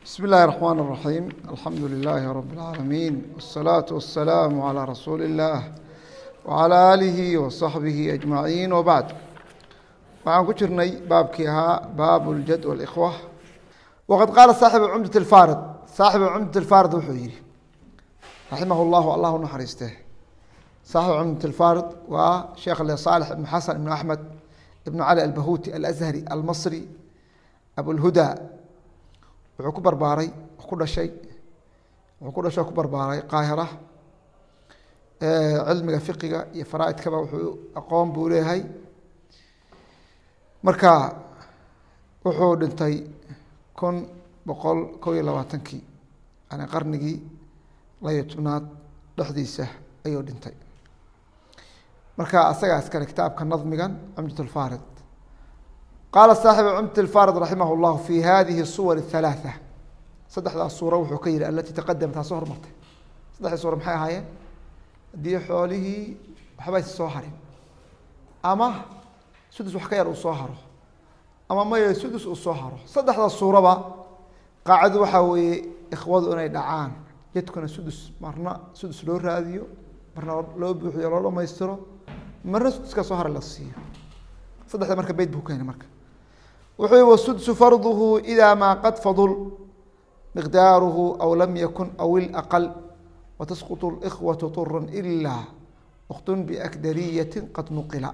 بسم الله الرحمن الرحيم الحمد لله رب العالمين والصلاة والسلام على رسول الله وعلى آله وصحبه أجمعين وبعد waxaan ku jirnay baabkii ahaa baab اljad والإkhوة waqad qaala saaxibu cumdat الfaarid saaxibu cumdat الfaarid wuxuu yihi raximah اllahu allah u naxariiste saaxibu cumdat الfaarid waa sheekh صaalح ibn xasan ibn axmed ibn cali albahuti alأzhari almasri abulhuda wuxuu ku barbaaray ku dhashay ku barbaaray qaahira cilmiga fiqiga iyo faraaidkaba wuxuu aqoon buu leeyahay marka wuxuu dhintay 1122 yani qarnigii 12aad dhexdiisa ayuu dhintay marka asagaa iskale kitaabka nadmigan cumdat الfaarid qaala saaxibu cumdat الfaarid raximah اllah fi hadihi الsuwar الثalaaثة saddexdaas suuro wuxuu ka yihi alatii taqadama taa soo hormartay saddexdii suura maxay ahaayeen haddii xoolihii waxbaysa soo harin ama sudus wax ka yar uu soo haro ama maya sudus uu soo haro saddexdaas suuraba qaacida waxaa weeye ikhwadu inay dhacaan jadkuna sudus marna sudus loo raadiyo marna loo buuxiyo loo dhamaystiro marna suduska soo hara la siiyo saddexda marka beyd buu keenay marka wuxuu yihi wasudsu farduhu idaa maa qad fadul miqdaaruhu aw lam yakun aw ilaqal watasquط اlإkhwaةu طura ilaa ukhtun biakdariyatin qad nuqila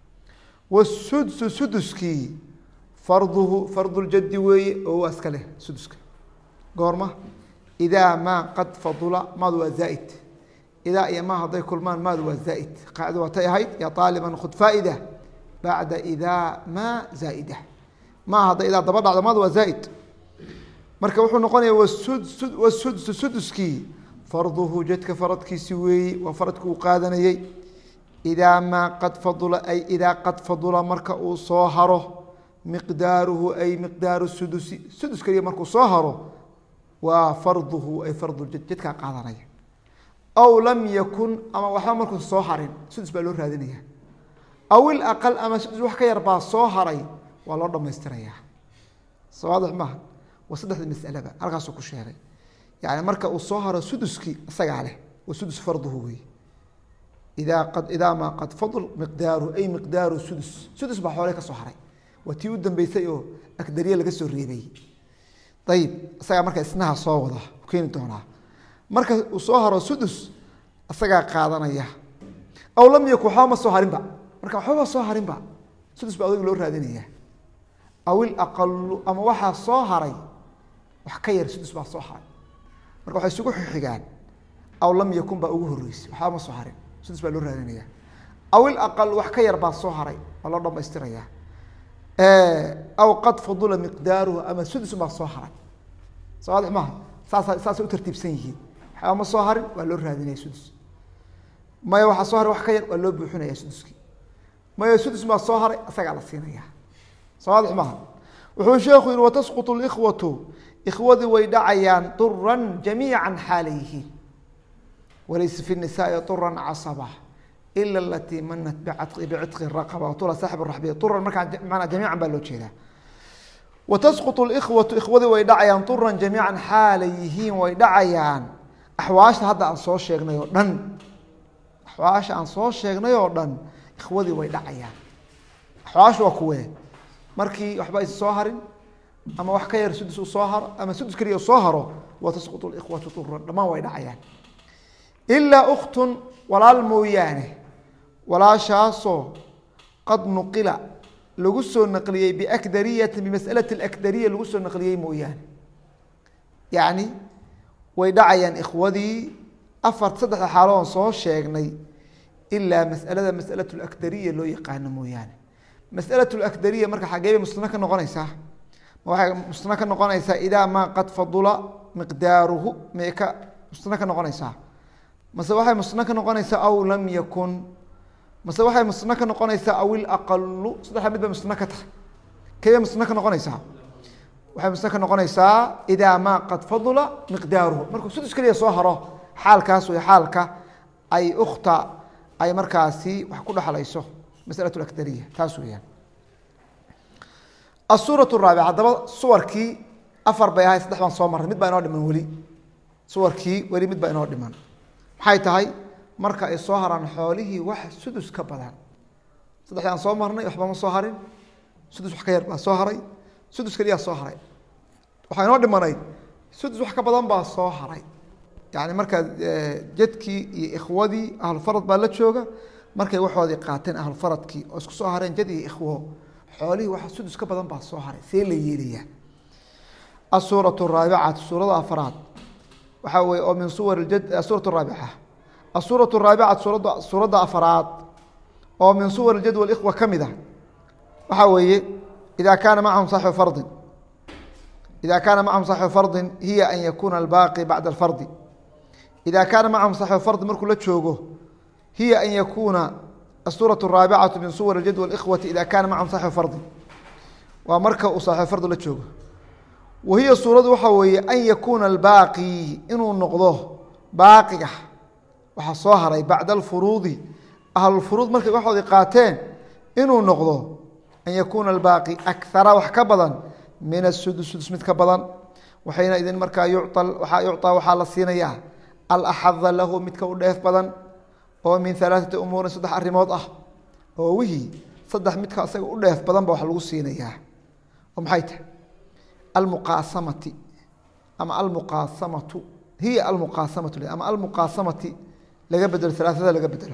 wasudsu suduskii farduhu fardu ljadi weeye oo waa iska leh suduska goorma idaa maa qad fadula maadu waa zaaid idaa iyo maa hadday kulmaan maadu waa zaaid qaacida waa tay ahayd ya aaliban khud faa'ida bacda idaa maa zaa'ida maa hadday idaa daba dhacdo maadu waa zaaid marka wuxuu noqonaya wasudsu suduskii farduhu jadka faradkiisi weeye waa faradka uu qaadanayey idaa maa qad fadula ay idaa qad fadula marka uu soo haro miqdaaruhu ay miqdaaru sudusi sudus keliya markuu soo haro waa farduhu ay farduljad jadkaa qaadanaya aw lam yakun ama waxba markuu soo harin sudus baa loo raadinaya aw ilaqal ama sudus wax ka yar baa soo haray waa loo dhamaystirayaa sawaadix maaha waa saddexda masalaba halkaasuu ku sheegay yani marka uu soo haro suduskii isagaa leh wa sudus farduhu wey idaa maa qad fadl miqdaaruhu ay miqdaaru sudus baa xoole ka soo haray waa tii u dambeysay oo akdariye laga soo reebay ayib isagaa marka isnaha soo wada keeni doonaa marka uu soo haro sudus isagaa qaadanaya aw lam yakun waxba ma soo harinba marka waxbaba soo harinba sudus baa adag loo raadinaya aw ilaqalu ama waxaa soo haray wax ka yar sudus baa soo haray marka waxay isugu xigaan aw lam yakun baa ugu horeysay waxba ma soo harin sudus baa loo raadinaya aw ilaqal wax ka yar baa soo haray waa loo dhamaystiraya aw qad fadula miqdaaruhu ama sudus baa soo haray sawaadix maaha saasay u tartiibsan yihiin waxba ma soo harin waa loo raadinaya sudus maya waxaa soo haray wax ka yar waa loo buuxinaya suduskii maya sudus baa soo haray isagaa la siinaya sawaadix maaha wuxuu sheekhu yihi watasquط اlإkhwatu ikhwadii way dhacayaan duran jamiica xaalay yihiin walaysa fi الnisaai duran casaba ila alatii manat bicitqi raqaba watula saaxib raxbiya duran markaa manaa jamiican baa loo jeedaa watasquط اlإkhwatu ikhwadii way dhacayaan duran jamiican xaalay yihiin way dhacayaan axwaasha hadda aan soo sheegnay oo dhan axwaasha aan soo sheegnay oo dhan ikhwadii way dhacayaan axwaasha waa kuwee markii waxba aysa soo harin ama wax ka yar sudus uu soo haro ama sudus keliya soo haro watasquط اlإkhwatu duran dhammaan way dhacayaan ilaa ukhtun walaal mooyaane walaashaasoo qad nuqila lagu soo naqliyey biakdariyatin bimas'alati اlakdariya lagu soo naqliyey mooyaane yacni way dhacayaan ikhwadii saddexda xaaloon soo sheegnay ilaa mas'alatu اlakdariya loo yaqaano mooyaane masأlaة اأkdariya marka xagee bay musna ka noqonaysaa waxay musna ka noqonaysaa idaa maa qad fadula miqdaaruhu may ka musna ka noqonaysaa mase waxay musna ka noqonaysaa aw lam yakun mase waxay musna ka noqonaysaa aw ilaqalu saddexda mid bay musna ka tahay keebay musna ka noqonaysaa waxay musna ka noqonaysaa idaa maa qad fadula miqdaaruhu markuu sudus keliya soo haro xaalkaas way xaalka ay ukhta ay markaasi wax ku dhexlayso masأlaة اأkdariya taas weyaan الsuuraة الraabica haddaba suwarkii afar bay ahay saddex baan soo marnay mid baa inoo dhiman weli suwarkii weli mid baa inoo dhiman maxay tahay marka ay soo haraan xoolihii wax sudus ka badan saddexdii aan soo marnay waxba ma soo harin sudus wax ka yar baa soo haray sudus kaliya soo haray waxaa inoo dhimanayd sudus wax ka badan baa soo haray yani markaa jadkii iyo ikhwadii ahlufarad baa la jooga markay waxoodii qaateen ahlufaradkii oo isku soo hareen jad iyo ikhwo xoolihii wax sudus ka badan baa soo haray see la yeelayaa الsuuraة الرaaبcaةu suurada afraad waxaa weye oo min suwar suuraة الraaبcة الsuuraة الraaبcaةu suuradda afraad oo min suwar اljad واlإkhوة ka mid a waxaa weeye إida kaana macahum صaaxibu fardi إida kaana macahum صaaxibu fardi hiya an yakuna الbaaqi baعda الfardi إida kaana macahum صaaxibu fardi markuu la joogo hiya an yakuna الsuuraة الraaبcaةu min suwar اljad واlإkhوaةi إida kaana macahum صaaxibu fardi waa marka uu صaaxibu fardi la joogo wahiya suuradu waxaa weeye an yakuuna albaaqi inuu noqdo baaqiga waxaa soo haray bacda alfuruudi ahlulfuruud markay waxoodii qaateen inuu noqdo an yakuuna albaaqi akara wax ka badan min asudus sudus mid ka badan waxayna idin markaa yucطaa waxaa la siinayaa alaxada lahu midka u dheef badan oo min alaaثati umuurin saddex arrimood ah oo wihii saddex midka isaga u dheef badan ba wax lagu siinayaa oo maxay tahay almuqaasamati ama almuqaasamatu hiya almuqaasamatu ama almuqaasamati laga bedelo alaaada laga bedelo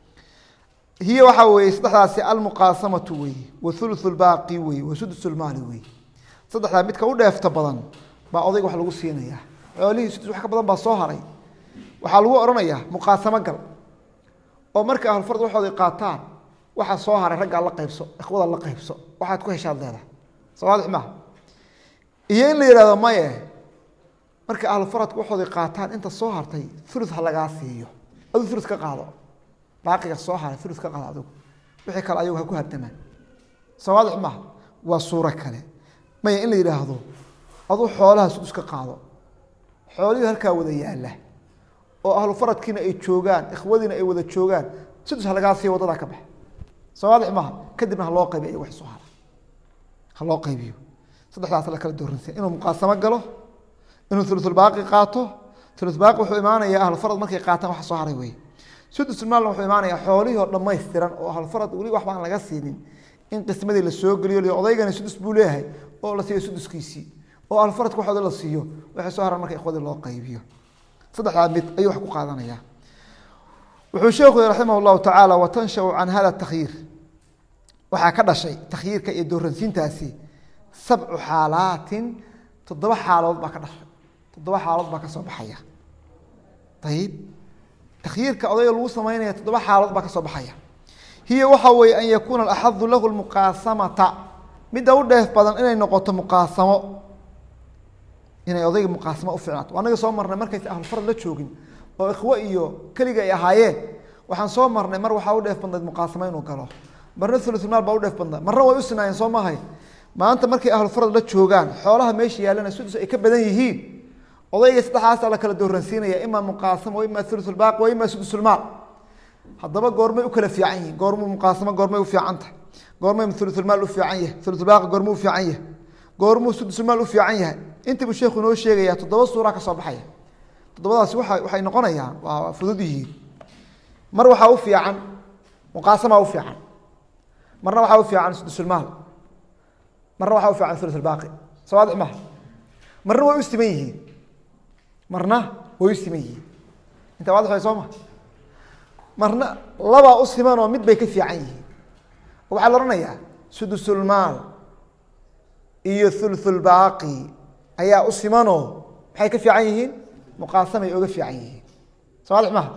hiya waxaa weeye saddexdaasi almuqaasamatu weeye wa thuluثu lbaaqi weye wa sudus lmaali weye saddexdaa midka u dheefta badan baa odayga wax lagu siinayaa xoolihii sudus wax ka badan baa soo haray waxaa lagu odhanayaa muqaasamo gal oo marka ahlufard waxooday qaataan waxa soo haray raggaa la qaybso ikhwada la qaybso waxaad ku heshaad leedahay soo waadix maaha iyo in la yihahdo maye marka ahlufaradku waxooday qaataan inta soo hartay ulu ha lagaa siiyo aduu ulu ka qaado baaqiga soo haray ulu ka qaado adigu wixii kale ayagu ha ku hardamaan soo waadix maaha waa suuro kale maya in la yidhaahdo aduu xoolaha sudus ka qaado xoolihii halkaa wada yaala oo ahlufaradkiina ay joogaan ikhwadiina ay wada joogaan sudus ha lagaa siiyo waddadaa ka bax soo waadix maaha kadibna haloo qaybiyo ayagu wax soo hara ha loo qaybiyo saddexdaas la kala dooransa inuu muqaasamo galo inuu uluثulbaaqi qaato uluثbaaqi wuxuu imaanayaa ahlufarad markay qaataan wax soo haray wey sudusmaalna wuxuu imaanayaa xoolihii oo dhammaystiran oo ahlufarad weli waxba aan laga siinin in qismadii la soo geliyo odaygani sudus buu leeyahay oo la siiyo suduskiisii oo ahlufaradka waxooda la siiyo waxay soo haran marka ikhwadii loo qaybiyo saddexdaa mid ayuu wax ku qaadanaya wuxuu sheekhu raximah اllahu tacaala watanshau can hada takhyiir waxaa ka dhashay takhyiirka iyo dooransiintaasi 7 xaalaatin 7 xaalood baa ka dhashay 7 xaalood baa ka soo baxaya ayib takhyiirka odayga lagu sameynaya 7 xaalood baa ka soo baxaya hiya waxaa weeye an yakuuna alaxadu lahu lmuqaasamata midda u dheef badan inay noqoto muqaasamo inay odayga muqaasamo u ficnaato anaga soo marnay markaysa ahlufarad la joogin oo ikhwo iyo keliga ay ahaayeen waxaan soo marnay mar waxaa u dheef badnayd muqaasamo inuu galo marna uluثulmaal baa u dheef badnaa marna way u sinaayeen soo maahay maanta markay ahlufarad la joogaan xoolaha meesha yaalana sudus ay ka badan yihiin odayga saddexaasa la kala dooransiinaya ima muqaasamo wa ima uluثulbaaqi wa ima sudusulmaal haddaba goormay u kala fiican yihiin goormuu muqaasamo goormay u fiican tahay goormay uluثulmaal u fiican yahay uluثulbaaqi goormuu u fiican yahay goormuu sudusulmaal u fiican yahay intii buu sheekhu inoo sheegaya 7 suura ka soo baxaya 7daasi waxay noqonayaan waa fudud yihiin mar waxaa u fiican muqaasama u fiican marna waxaa u fiican sudusulmaal marna waxaa u fiican uluثulbaaqi soo waadix maha marna way u siman yihiin marna way u siman yihiin inta waadix way soo maha marna labaa u simanoo mid bay ka fiican yihiin oo waxaa la odhanayaa sudusulmaal iyo uluثulbaaqi ayaa u simanoo maxay ka fiican yihiin muqaasamay oga fiican yihiin soo waadix maha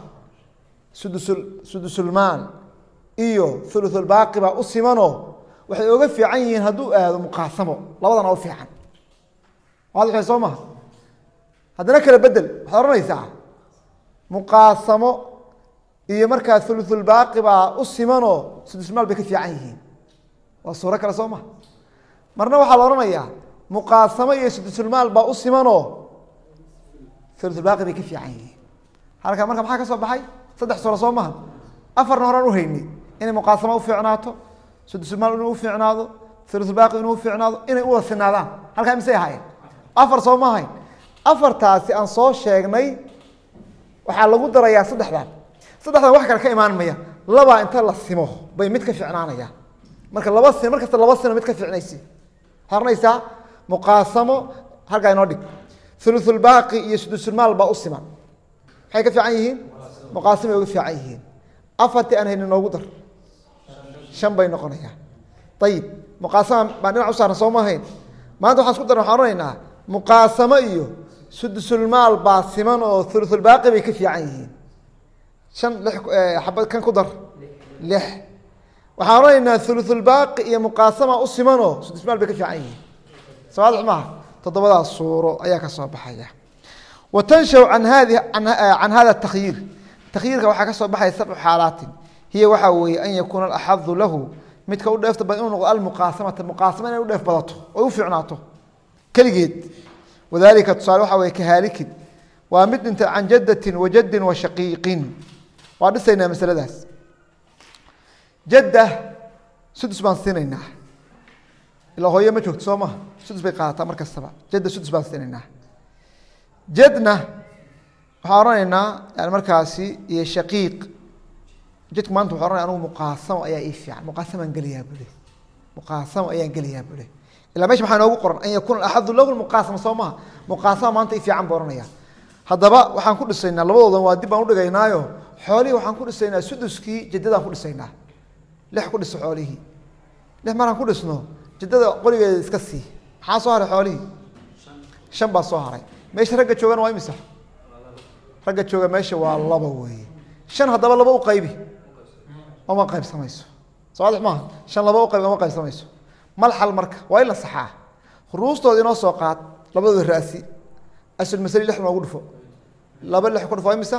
sudusulmaal iyo uluثulbaaqi baa u simanoo waxay oga fiican yihiin hadduu aado muqaasamo labadana u fiican waadix soo maha haddana kala bedel waxaad ohanaysaa muqaasamo iyo markaa uluثulbaaqi baa u simanoo sudusulmaal bay ka fiican yihiin waa suuro kale soo maha marna waxaa la odhanayaa muqaasamo iyo sudusulmaal baa u simanoo uluثulbaaqi bay ka fiican yihiin halkaa marka maxaa ka soo baxay 3 suuro soo maha 4na horaan u haynay inay muqaasamo u fiicnaato sudusulmaal inuu u fiicnaado uluثulbaaqi inuu u fiicnaado inay u wada sinaadaan halkaa misay ahaayeen afar soo ma ahayn afartaasi aan soo sheegnay waxaa lagu darayaa saddexdan wax kale ka imaan maya labaa inta la simo bay mid ka ficnaanaya marka markasta laba sino mid ka ficnaysi harnaysaa muqaasamo halkaa inoo dhig thuluthulbaaqi iyo sudusulmaal baa u siman maxay ka fiican yihiin muqaasamay uga fiican yihiin afartii aan haynin noogu dar 5 bay noqonayaan ayib muqaasama baan dhinac u saaran soo ma ahayn maanta waxaan isku darna waxaan oranaynaa muqaasamo iyo sudusulmaal baa siman oo thuluthulbaaqi bay ka fiican yihiin 5 xabad kan ku dar 6 waxaan oranaynaa thuluthulbaaqi iyo muqaasama u siman oo sudusulmaal bay ka fiican yihiin sawaadix maaha toddobadaas suuro ayaa ka soo baxaya وتنشأ عن هذا التخيير تخييرka waxaa ka soo baxaya 7 xaalaat hiya waxa weeye an yakuna الأحظ له midka u dheefta badan inuu noqdo almuqaasamata muqaasama inay u dheef badato oo u fiicnaato kaligeed wadaalika tusaale waxa weeye kahaalikin waa mid inta can jadatin wa jaddin wa shaqiiqin waa dhisaynaa masaladaas jadda sudus baan siinaynaa ilaa hooye ma joogto soo maha sudus bay qaadataa mar kastaba jadda sudus baan siinaynaa jadna waxaan oranaynaa yani markaasi iyo shaqiiq jidku maanta wuxuu oranaya anugu muqaasamo ayaa ii fiican muqaasamaan gelayaa bule muqaasamo ayaan gelayaa bule ilaa meesha maxaa inoogu qoran an yakuuna axadu lahu muqaasama soo maha muqaasama maanta ii fiican buu oranaya haddaba waxaan ku dhisaynaa labadoodan waa dib baan udhigaynaayo xoolihii waxaan ku dhisaynaa suduskii jaddadaan ku dhisaynaa 6 ku dhiso xoolihii 6 maraan ku dhisno jaddada qorigeeda iska sii maxaa soo haray xoolihii 5 baa soo haray meesha ragga joogana waa imisa ragga jooga meesha waa 2 weeye 5 haddaba 2 u qaybi oma qaybsamayso sawaadix maaha 5 2 u qaybi oma qaybsamayso mal xal marka waa in la saxaa ruustooda inoo soo qaad labadooda raasi asal masali 6 noogu dhufo 2 6 ku dhufo imisa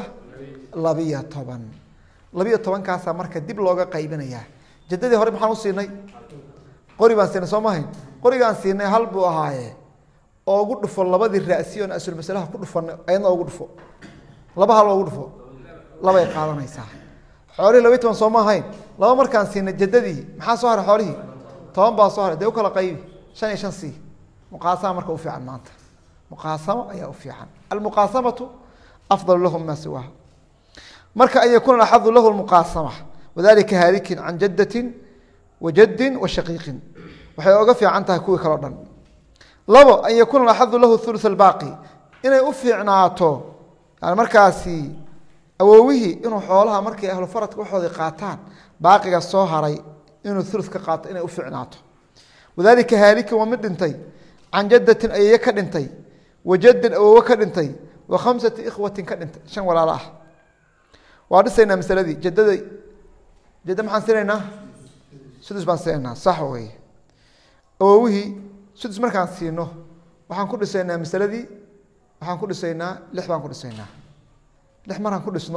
12 kaasa marka dib looga qaybinayaa jaddadii hore maxaan u siinay qori baan siinay soo maahayn qorigaan siinay hal buu ahaaye oo ugu dhufo labadii raasi oo asal masalaha ku dhufan ayna ugu dhufo 2 hal ugu dhufo 2 ay qaadanaysaa xoolihii 12 soo maahayn 2 markaan siinay jaddadii maxaa soo haray xoolihii 10 baa soo haray dee u kala qaybi 5 iyo 5 si muqaasama marka u fiican maanta muqaasama ayaa u fiican almuqaasamatu afdal lahum ma siwaha marka ay yakun ahadu lahu almuqaasama wadalika halikin an jaddatin wa jaddin wa shaqiiqin waxay uga fiican tahay kuwii kala dhan labo an yakun ahadu lahu thuluth albaqi inay u fiicnaato yani markaasi awoowihi inuu xoolaha markay ahlu faradka waxooda qaataan baaqiga soo haray inuu thuluth ka qaato inay u fiicnaato wadalika halikin wa mid dhintay can jaddatin ayay ka dhintay wa jaddin awoowe ka dhintay wa 5 ikhwatin ka dhintay 5 walaalo ah waa dhisaynaa masaladii jadda maxaan siinaynaa sudus baan siinaynaa sax weeye awoowihii sudus markaan siino waxaan ku dhisaynaa masaladii waxaan ku dhisaynaa 6 baan ku dhisaynaa 6 markaan ku dhisno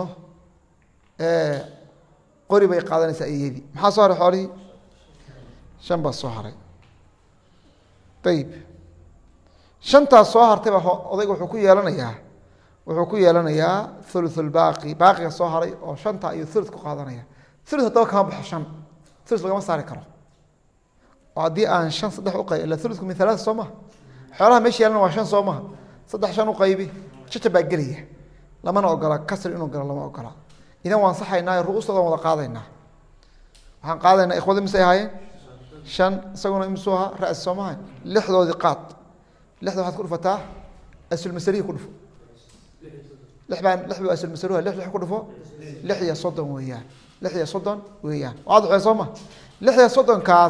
qori bay qaadanaysaa iyadii maxaa soo haray xoolihii 5 baa soo haray ayib 5taas soo hartay baa odayga wuxuu ku yeelanayaa thuluth albaqi baaqiga soo haray oo 5 iyo thuluth ku qaadanaya thuluth haddaba kama baxo 5 thuluth lagama saari karo oo haddii aan 5 3 u qayb ila thuluthku min 3 soo maha xoolaha meesha yeelana waa 5 soo maha 3 5 u qaybi jaja baa gelaya lamana ogola kasri inuu galo lama ogola idan waan saxaynaa ru'uustooda wada qaadaynaa waxaan qaadaynaa ikhwada misay ahaayeen 5 isaguna imsuu ahaa ra'as soo maha 6doodii qaad 6 waxaad ku dhufataa asul masalihi ku dhufo 6 baan 6 buu asal masaluha 6 ku dhufo 6 iyo 30 weeyaan 6 iyo 30 weeyaan waad waxay soo ma 6 iyo 30 kaas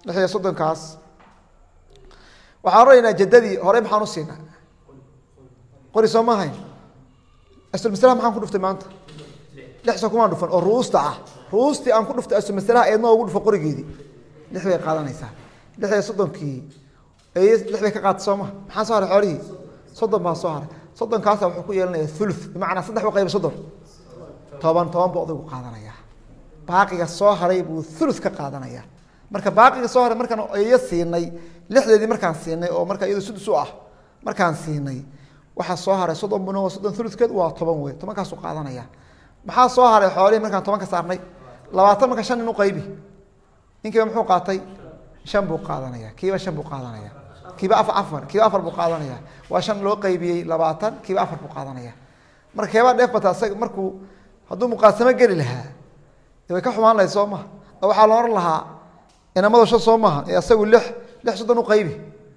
waxaan raaynaa jaddadii hore maxaan u siinaa qori soo ma hayn asal masalaha maxaan ku dhuftay maanta 6 soo kuma dhufan oo ruusti aan ku dhuftay asal masalaha ayadna ugu dhufo qorigeedii 6 bay qaadanaysaa 6 iyo 30kii ay 6 bay ka qaad soo ma maxaa soo haray xoolihii 30 baa soo haray 30 kaas wuxuu ku yeelanayaa thuluth macna 3 u qayb 30 toban buu odaygu qaadanaya baaqiga soo haray buu thuluth ka qaadanaya marka baaqiga soo haray markaan ay siinay 6deedii markaan siinay oo marka iyadu sudus u ah markaan siinay waxa soo haray 30 buu noo 30 thuluthkeed waa 10 weey 10 kaas uu qaadanaya maxaa soo haray xoolihii markaan 10 ka saarnay 20 marka 5 u qaybi inkiiba muxuu qaatay 5 buu qaadanaya kiiba 5 buu qaadanaya kiiba afar kiiba afar buu qaadanaya waa 5 loo qaybiyey 20 kiiba afar buu qaadanaya marka keebaa dheef bata asaga markuu hadduu muqaasamo geli lahaa way ka xumaan lahayd soo maha oo waxaa la oran lahaa inamada 5 soo maha ee asagu 6 soddon u qaybi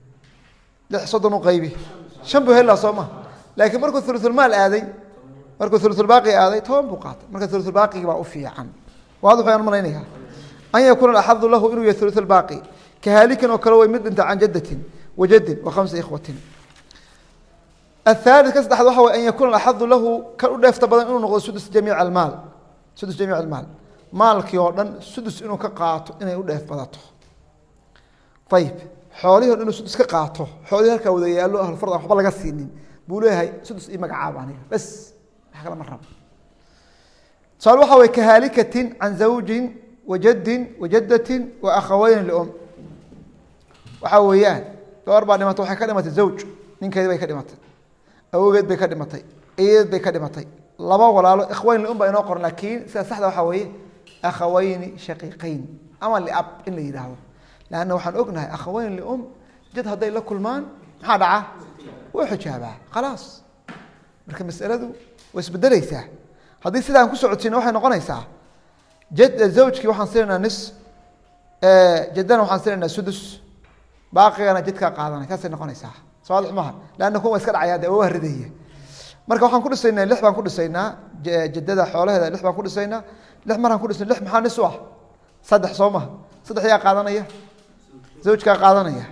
6 soddon u qaybi 5 buu helaa soo maha laakiin markuu thuluthul maal aaday markuu thuluthul baaqi aaday 10 buu qaatay marka thuluthul baaqi baa u fiican waadu waxaan malaynayaa an yakuna al-ahadhu lahu inuu yahay thuluthul baaqi kahalikan oo kale way mid inta can jaddatin wajadin wa 5 ikhwatin الثالث كسد أحد وحوى أن يكون الأحظ له كأولى بدن إنه نقول سدس جميع المال سدس جميع المال مال كيوردن سدس إنه كقاطع إنه أولى بدته طيب حواليه إنه سدس كقاطع حواليه كودي قال له أهل الفرض حبلا جسينين بيقولوا هاي سدس إيه مقعاب عنه بس حكى مرة صار وحوى كهالكة عن زوج وجد وجدة وأخوين لأم وحويان وأربع كلمات وحكى كلمة الزوج من كذا كلمات awgeed bay ka dhimatay eed bay ka dhimatay laba walaalo ikhwaan la umba inoo qoran laakiin sida saxda waxa weeye akhawayni shaqiiqayn ama li ab in la yiraahdo laana waxaan ognahay akhawayn li um jid haday la kulmaan maxaa dhaca way xijaabaa khalaas marka mas'aladu way isbedelaysaa hadii sidaan ku socodsiino waxay noqonaysaa jid zawjki waxaan siinaa nis jidana waxaan siinaa sudus baaqigana jidka qaadanay kaas ay noqonaysaa صادق معها لأنه هو يسكر عيادة وهردية مركب وحن كل سنة لحم كل سنة جددا حوله هذا لحم كل سنة لحم كل سنة لحم حان نسوه صدح صومه صدح يا قاضنية زوجك قاضنية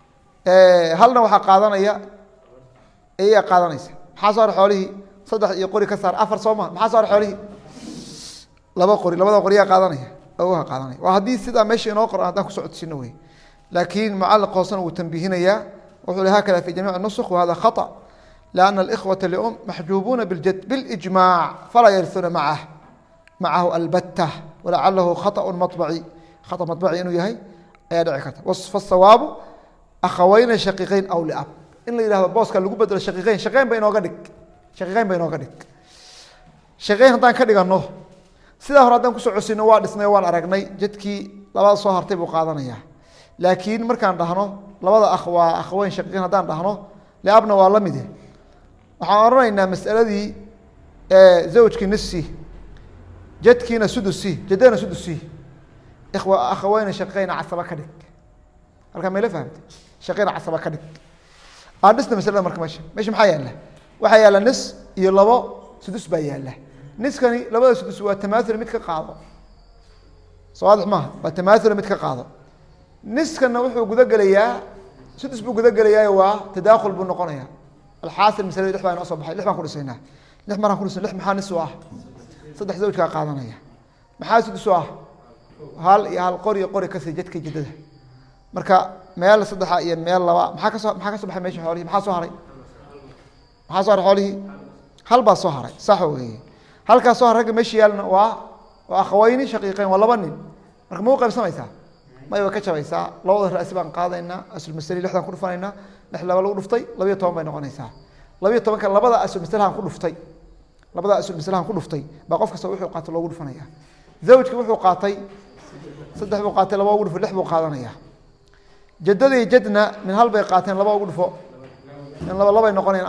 هل نوح قاضنية إيه قاضنية حصار حوله صدح يقولي كسر أفر صومه حصار حوله لبا قري قاضنية أوها قاضنية وهذه سيدا ماشي نوقر أنا كسعد سنوي لكن معلق قوسنا وتنبيهنا يا وحول هكذا في جميع النسخ وهذا خطأ لأن الإخوة لأم محجوبون بالجد بالإجماع فلا يرثون معه البتة ولعله خطأ مطبعي إنه يهي أيادعي كتب وصف الصواب أخوين شقيقين أو لأب إن إذا هذا البوس كان لقوا بدل الشقيقين شقيقين بينه قدك شقيقين هدان كدق النوه سيدا هرادان كسو عسين وان أرقني جدكي لبعض صهر تيبو قادنا لكن مركان دهنو labada akhwaan shaqiiqin hadaan dhahno laabna waa la mid ah waxaan oranaynaa mas'aladii zawjki nissi jadkiina sudusi jadana sudusi akhwaan shaqiiqin asaba ka dhig halka ma la fahamtay shaqiiqin asaba ka dhig aadisna mas'alada marka meesha maxaa yaala waxa yaala nis iyo labo sudus baa yaala niskani labada sudus waa tamaathul mid ka qaado sawaadix ma waa tamaathul mid ka qaado نسكنا وحو قد قليا سدس بو قد قليا وتداخل بالنقطة الحاصل مثلا لحما نصب حي لحما كل سنة لحما كل سنة لحما حان سواه صدح زوج كقاضنا يا محاسد سواه هال قري كسر جدك جدده مركا ميال صدح يا ميال لوا محاك صبح ماشي حوالي محاسو حوالي هل باصو هري صح وهي هل كاسو هري ماشي يالنا واخويني شقيقين والله بني مركا موقف سميتها ما يبقى كشبيسا لو ظهر أسبان قاضينا أسل مسألة لحنا كل فانينا نحن لو نفتي لو يتوم بين قنيسا لو يتوم كان لبضع أسل مسألة كل نفتي لبضع أسل مسألة كل نفتي بقف كسوي قاتل لو فانيا زوجك وحو قاتي صدق بقاتل لو في اللحم قاضينا جددي جدنا من هالبيقاتين لو أقول فوق إن لو بين قنين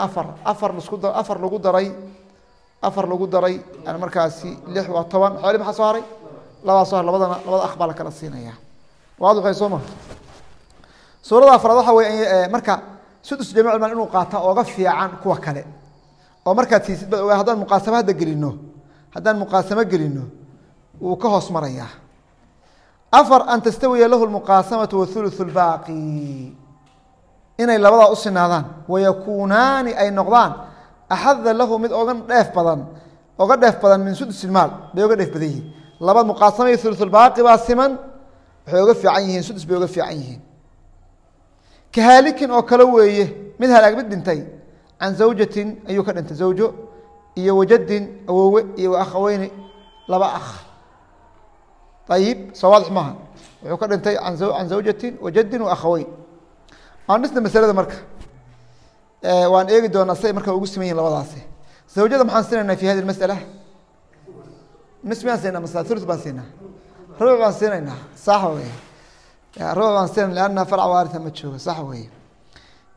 أفر لو قدري أنا مركزي لحم طبعا حوالي بحصاري لو صار لبضع أخبار كلا الصينية واضح يا سوما سورة أفراد وحوي مركا سدس جميع المال إنه قاطع وغفي عن كوا كله أو مركا تيسد هذا المقاسمة هذا قلينه هذا المقاسمة قلينه وكهوس مريا أفر أن تستوي له المقاسمة والثلث الباقي إن إلا وضع أسن هذان ويكونان أي نقضان أحذ له من أوغن داف بدن من سدس المال بيوغن داف بديه لبض مقاسمة الثلث الباقي باسما ويوقف عنيهن سدس بيوقف عنيهن كهالك أو كلوية من هلاك بدنتين عن زوجة أيوة كأنت زوجه إيه وجد أو إيه أخوين لبا أخ طيب صوالح معها ويوقف أنت عن زوجة وجد وأخوين أنا نسنا مسألة مركة وأن إيه دون نصي مركة وقسمين لبا ضاسي زوجة محنسنا في هذه المسألة نسمع سنة مسألة ثلث بسنة ربع سنة صح وهي ربع سنة لأنها فرع وارثة متشوفة صح وهي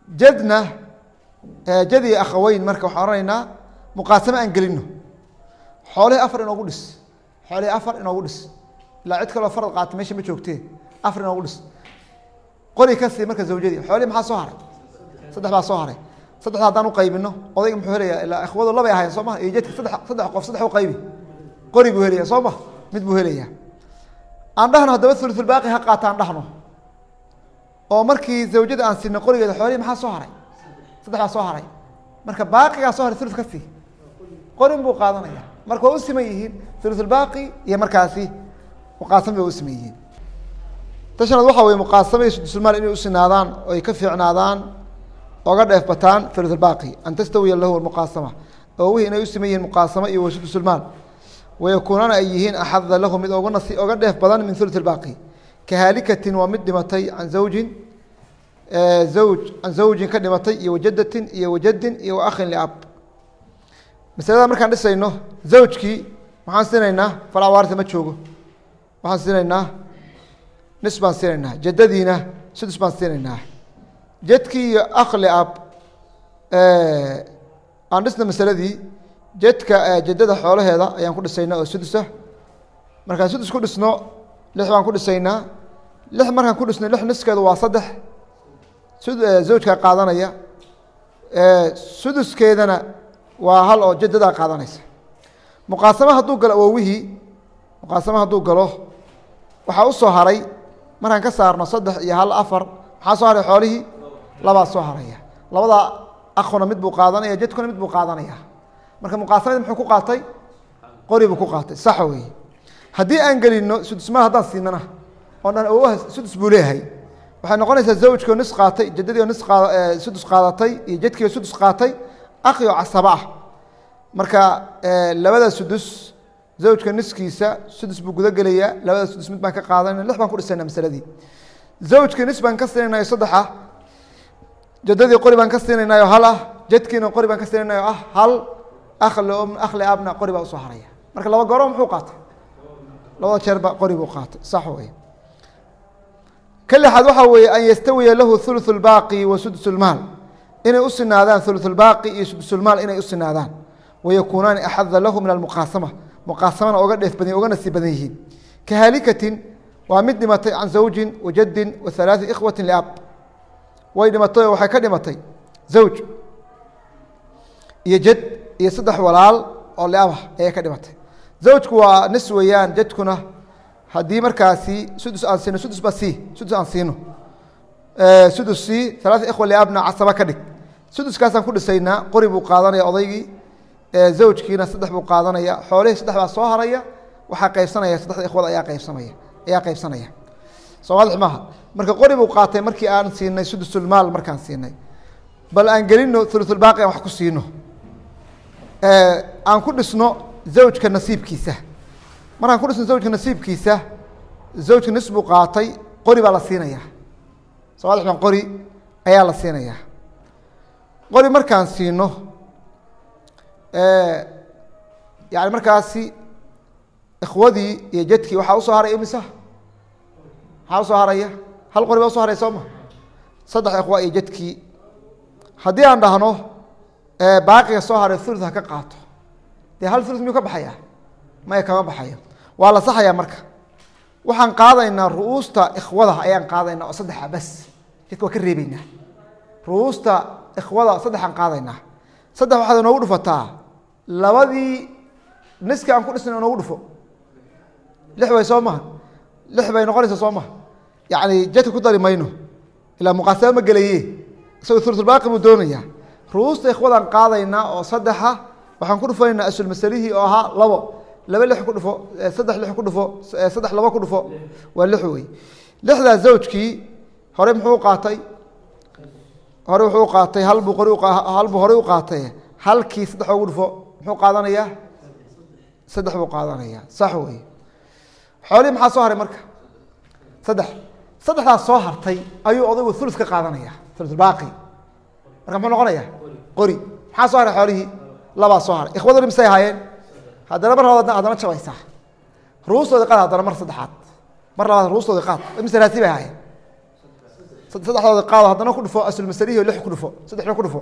jadna jadi akhaweyn marka waxaan oranaynaa muqaasamo aan gelino xoolihii afar inoogu dhis xoolihii afar inoogu dhis ilaa cid kaloo farad qaata meesha ma joogtee afar inoogu dhis qori ka sii marka zawjadii xoolihii maxaa soo haray saddex baa soo haray saddexda haddaan u qaybino odayga muxuu helayaa ilaa ikhwadu labay ahayn soo ma iyo jadka saddex qof saddex u qaybi qori buu helayaa soo ma mid buu helayaa aan dhahno haddaba thuluthulbaaqi ha qaata aan dhahno oo markii zawjada aan siinay qorigeeda xoolihii maxaa soo haray saddex baa soo haray marka baaqigaa soo haray thuluth ka sii qorin buu qaadanaya marka waa u siman yihiin thuluthulbaaqi iyo markaasi muqaasamo bay u siman yihiin tashanaad waxaa weye muqaasamo iyo sudusulmaal inay u sinaadaan oo ay ka fiicnaadaan oga dheef bataan thuluthulbaaqi an tastawiya lahu muqaasama oo wixii inay u siman yihiin muqaasamo iyo sudusulmaal wayakuunaana ay yihiin axada lahu mid oga dheef badan min thuluth ilbaaqi kahaalikatin waa mid dhimatay can zawjin can zawjin ka dhimatay iyo wajadatin iyo wajadin iyo waakhin liab masalada markaan dhisayno zawjkii waxaan siinaynaa falcawaarta ma joogo waxaan siinaynaa nis baan siinaynaa jadadiina sudus baan siinaynaa jadkii iyo akh liab aan dhisna masaladii jadka jadada xoolaheeda ayaan ku dhisaynaa oo sudusa markaan sudus ku dhisno lix baan ku dhisaynaa lix markaan ku dhisno lix niskeedu waa saddex zawjkaa qaadanaya suduskeedana waa hal oo jadadaa qaadanaysa muqaasamo hadduu galo awowihii muqaasamo hadduu galo waxaa u soo haray markaan ka saarno saddex iyo hal afar maxaa soo haray xoolihii labaa soo haraya labada akhuna mid buu qaadanaya jadkuna mid buu qaadanaya marka muqaasamadi muxuu ku qaatay qori buu ku qaatay sax weeye haddii aan gelino sudusmaal haddaan siinana oo dhan awowaha sudus buu leeyahay waxay noqonaysaa zawjkio nis qaatay jadadiio nis sudus qaadatay iyo jadkiio sudus qaatay akhi oo casabo ah marka labada sudus zawjka niskiisa sudus buu guda gelayaa labada sudus mid baan ka qaadanayna lix baan ku dhisayna masaladii zawjka nis baan ka siinaynayo saddex ah jadadii qori baan ka siinaynayo hal ah jadkiina qori baan ka siinaynayo ah hal akhli abna qori baa usoo haraya marka laba goro muxuu qaatay labada jeerba qori buu qaatay sax wey ka lixaad waxaa weeye an yastawiya lahu thuluth اlbaaqi wa sudus اlmaal inay u sinaadaan thuluth اlbaaqi iyo sudus اlmaal inay u sinaadaan wayakuunaani axada lahu min almuqaasama muqaasamana oga dheef badan oga nasiib badan yihiin kahaalikatin waa mid dhimatay can zawjin wajadin wa halaati ikhwati liab way dhimatay oo waxay ka dhimatay zawj iyo jad iyo saddex walaal oo liabah ayay ka dhimatay zawjku waa nis weeyaan jadkuna haddii markaasi sudus aan siino sudus ba sudus aan siino sudus halaata ikhwa liabna casaba ka dhig suduskaasaan ku dhisaynaa qori buu qaadanaya odaygii zawjkiina saddex buu qaadanaya xoolihii saddex baa soo haraya waxaa qaybsanaya saddexda ikhwada ayaa qaybsanaya soo waadix maaha marka qori buu qaatay markii aan siinay sudusulmaal markaan siinay bal aan gelino thuluthulbaaqi aan wax ku siino aan ku dhisno zawjka nasiibkiisa markaan ku dhisno zawjka nasiibkiisa zawjka nis buu qaatay qori baa la siinaya soo waadix baan qori ayaa la siinaya qori markaan siino yani markaasi ikhwadii iyo jadkii waxaa usoo haray imisa maxaa usoo haraya hal qori baa usoo haraya sooma saddex ikhwa iyo jadkii haddii aan dhahno baaqiga soo haray thuluth ha ka qaato dee hal thuluth miyuu ka baxaya maya kama baxayo waa la saxayaa marka waxaan qaadaynaa ru'uusta ikhwada ayaan qaadaynaa oo saddexa bas jadka waa ka reebeynaa ru'uusta ikhwada saddexaan qaadaynaa saddex waxaad inoogu dhufataa labadii niski aan ku dhisnay inoogu dhufo lix way soo maha lix bay noqonaysaa soo maha yacni jadka ku dari mayno ilaa muqaasamo ma gelaye isagoo thuluthulbaaqi buu doonayaa ru'uusta ikhwadaan qaadaynaa oo saddexa waxaan ku dhufanaynaa asulmasalihii oo ahaa laba lix ku dhufo saddex lix ku dhufo saddex laba ku dhufo waa lix wey lixdaa zawjkii hore muxuu qaatay hore wuxuu qaatay halbuu horey u qaatay halkii saddex ugu dhufo muxuu qaadanayaa saddex buu qaadanayaa sax wey xoolihii maxaa soo haray marka saddexdaas soo hartay ayuu odaygu thuluth ka qaadanaya thuluthulbaaqi marka muxuu noqonayaa qori maxaa soo haray xoolihii labaa soo haray ikhwaduna misay ahaayeen haddana mar labaad haddana jabaysaa ruustoodi qaad haddana mar saddexaad mar labaad ruustoodi qaad mise raasi bay ahaayeen saddexdooda qaado haddana ku dhufo asl masalihi oo 6 ku dhufo 3 ku dhufo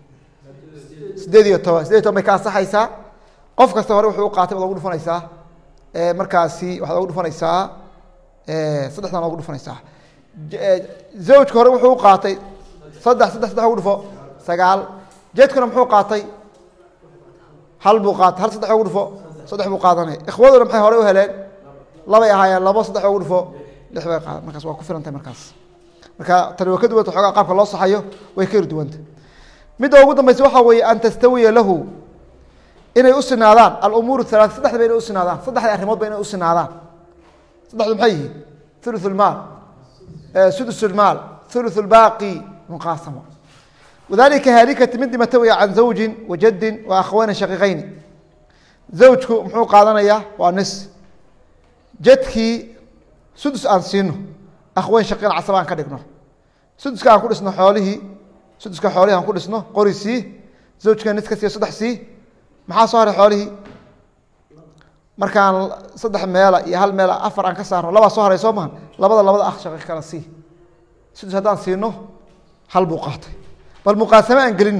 8 bay ka ansaxaysaa qof kasta hore wuxuu u qaatay wada ugu dhufanaysaa markaasi waxaad ugu dhufanaysaa saddexdan ugu dhufanaysaa zawjka hore wuxuu u qaatay saddex ugu dhufo 9 jeedkuna muxuu qaatay hal buu qaatay hal saddex ugu dhufo 3 buu qaadanay ikhwaduna maxay hore u heleen laba ahaayeen laba saddex ugu dhufo 6 bay qaadan markaas waa ku filantay markaas marka tani waa ka duwanta xogaa qaabka loo saxayo way ka duwanta midda ugu dambaysa waxa weeye an tastawiya lahu inay u sinaadaan al-umuur thalath saddexda bay inay u sinaadaan saddexda arrimood bay inay u sinaadaan saddexdu maxay yihiin thuluth al-maal sudus al-maal thuluth al-baaqi muqasama wadalika halikati min dimatawiya can zawjin wa jaddin wa akhwayn shaqiqayn zawjku muxuu qaadanayaa waa nis jadkii sudus aan siino akhwayn shaqiqayn casabaan ka dhigno suduska aan ku dhisno xoolihii suduska xoolihii aan ku dhisno qorisii zawjka niska siiyo saddex sii maxaa soo haray xoolihii markaan 3 meela iyo 1 meela 4 aan ka saarno laba soo haray soo maahan labada akh shaqiiq kala sii sudus haddaan siino hal buu qaatay bal muqaasamo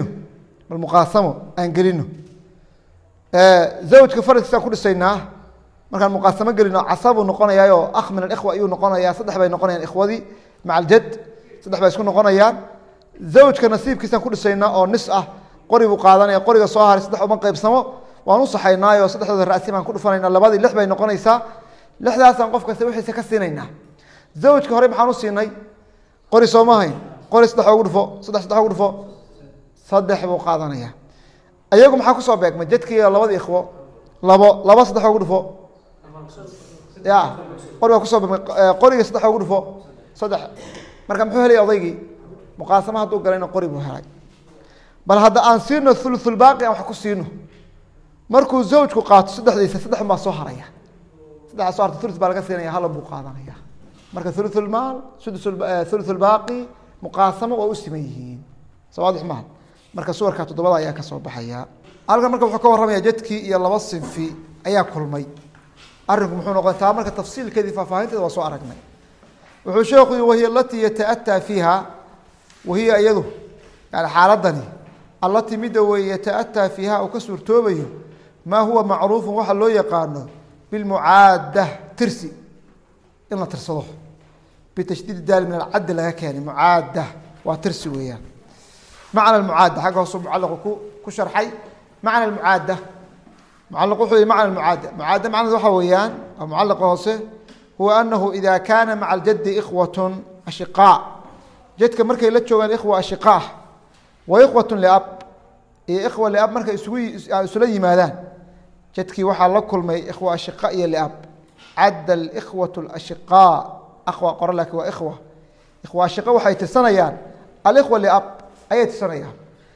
aan gelino zawjka faradkiisa ku dhisaynaa markaan muqaasamo gelino casabu noqonayaayo akh min al-ikhwa ayuu noqonayaa 3 bay noqonayaan ikhwadii maca al-jadd 3 bay isku noqonayaan zawjka nasiibkiisa ku dhisaynaa oo nis ah qori buu qaadanaya qoriga soo haray 3 uma qaybsamo waan u saxaynaayo 3dooda raasi baan ku dhufanayna labadii 6 bay noqonaysaa 6daasaan qof kasta wixiisa ka siinaynaa zawjka hore maxaan u siinay qori soo maahayn qori 3 ugu dhufo 3 ugu dhufo 3 buu qaadanaya ayagu maxaa ku soo beegmay jadkii labadii ikhwo laba 3 ugu dhufo ya qoriga ku soo beegmay qoriga 3 ugu dhufo 3 marka muxuu helay odaygii muqaasama hadduu galayna qori buu helay bal hadda aan siino thuluthul baaqi aan wax ku siino markuu zawjku qaato saddexdiisa 3 baa soo haraya 3 soo harta thuluth baa laga siinaya hal buu qaadanaya marka thuluthul maal thuluthul baaqi muqaasamo oo u siman yihiin sawaadix ma marka suwarka 7 ayaa ka soo baxaya halkan marka wuxuu ka warramaya jadkii iyo laba sinfi ayaa kulmay arinku muxuu noqday taa marka tafsiilkeedii faahfaahinteeda waa soo aragnay wuxuu sheekhu wahiya allati yata'atta fiha wahiya iyadu yani xaaladani allati midda way yata'atta fiha oo ka suurtoobayo ma huwa macruuf waxa loo yaqaano bil mu'aadda tirsi in la tirsado bitashdiid daal min al-add laga keenay mu'aadda waa tirsi weeyaan macna al-mu'aadda xaga soo mucallaq ku sharxay macna al-mu'aadda معلق وحي معنى المعادة معادة معنى ذو حويان أو معلق هوسه هو أنه إذا كان مع الجد إخوة أشقاء جد كمركي لتشوغ الإخوة أشقاء وإخوة لأب إخوة لأب مركي يسولي ماذان جدكي وحا لكل ما إخوة أشقاء لأب عد الإخوة الأشقاء أخوة قرر لك وإخوة أشقاء وحي تسنيان الإخوة لأب أي تسنيان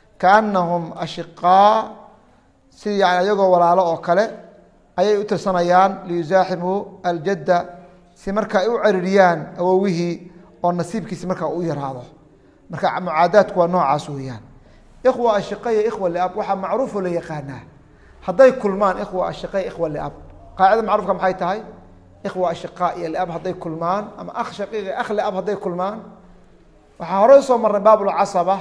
كأنهم أشقاء سي يعني يجوا ولا على أكله أي تسنيان ليزاحموا الجدة سمركا يعريان أو وجه أو نصيب كي سمركا أوير هذا مركا معادات ونوع عسويان إخوة أشقاء إخوة لأب وح معروف ولا يقانا هذي كل مان إخوة أشقاء إخوة لأب قاعدة معروف كم حيت هاي إخوة أشقاء لأب هذي كل مان أما أخ شقيق أخ لأب هذي كل مان وحارسوا من باب العصبة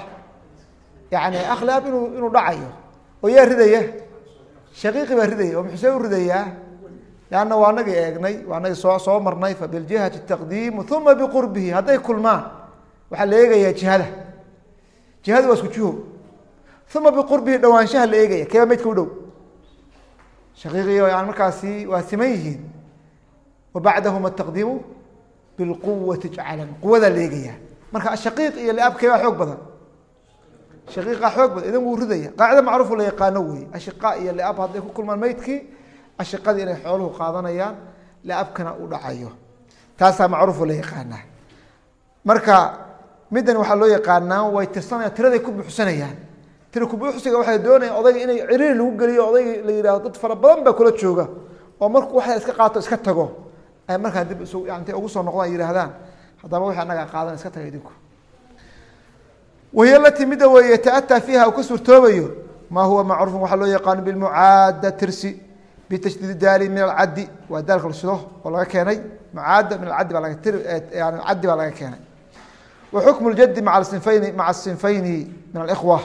يعني أخ لأب إنه دعيه ويا رديه شقيقي برديه ومحسن رديه لأنه وانا جاي وانا صو مرني فبالجهة التقديم ثم بقربه هذا كل ما وحل يجي جهاد واسكتشوه ثم بقربه دوان شهر يجي كيف ما يتكودو شقيقي يعني مركاسي واسميه وبعدهم التقديم بالقوة جعلا قوة اللي يجي مركا الشقيق اللي أب كيف حق بدن شقيقة حق بدن إذا مو ردية قاعدة معروفة اللي يقانوي الشقاء اللي أب هذا كل ما ميتكي الشقاء اللي حوله قاضنيان لا أبكنا أودعيه تاسع معروف ولا يقانا مركا مدن وحلو يقانا ويتصنع ترى يكون بحسنيان ترى يكون بحسنيان واحد دوني أضيق إنه عرير اللي هو قليه أضيق اللي يراضي فربضن بكل تشوجه ومركو واحد إسكاقاته إسكتجو أي مركا دب سو يعني أوصل نقطة يرهدان هذا ما واحد نجا قاضن إسكتجو يديكو وهي التي مدى ويتأتى فيها وكسر توبيه ما هو معروف وحلو يقان بالمعادة ترسي بتشديد الدال من العد والدال خلصه والله كاني معادة من العد ولا يعني العد ولا كاني وxukم الjد maعa الصنفayni min الإkhوة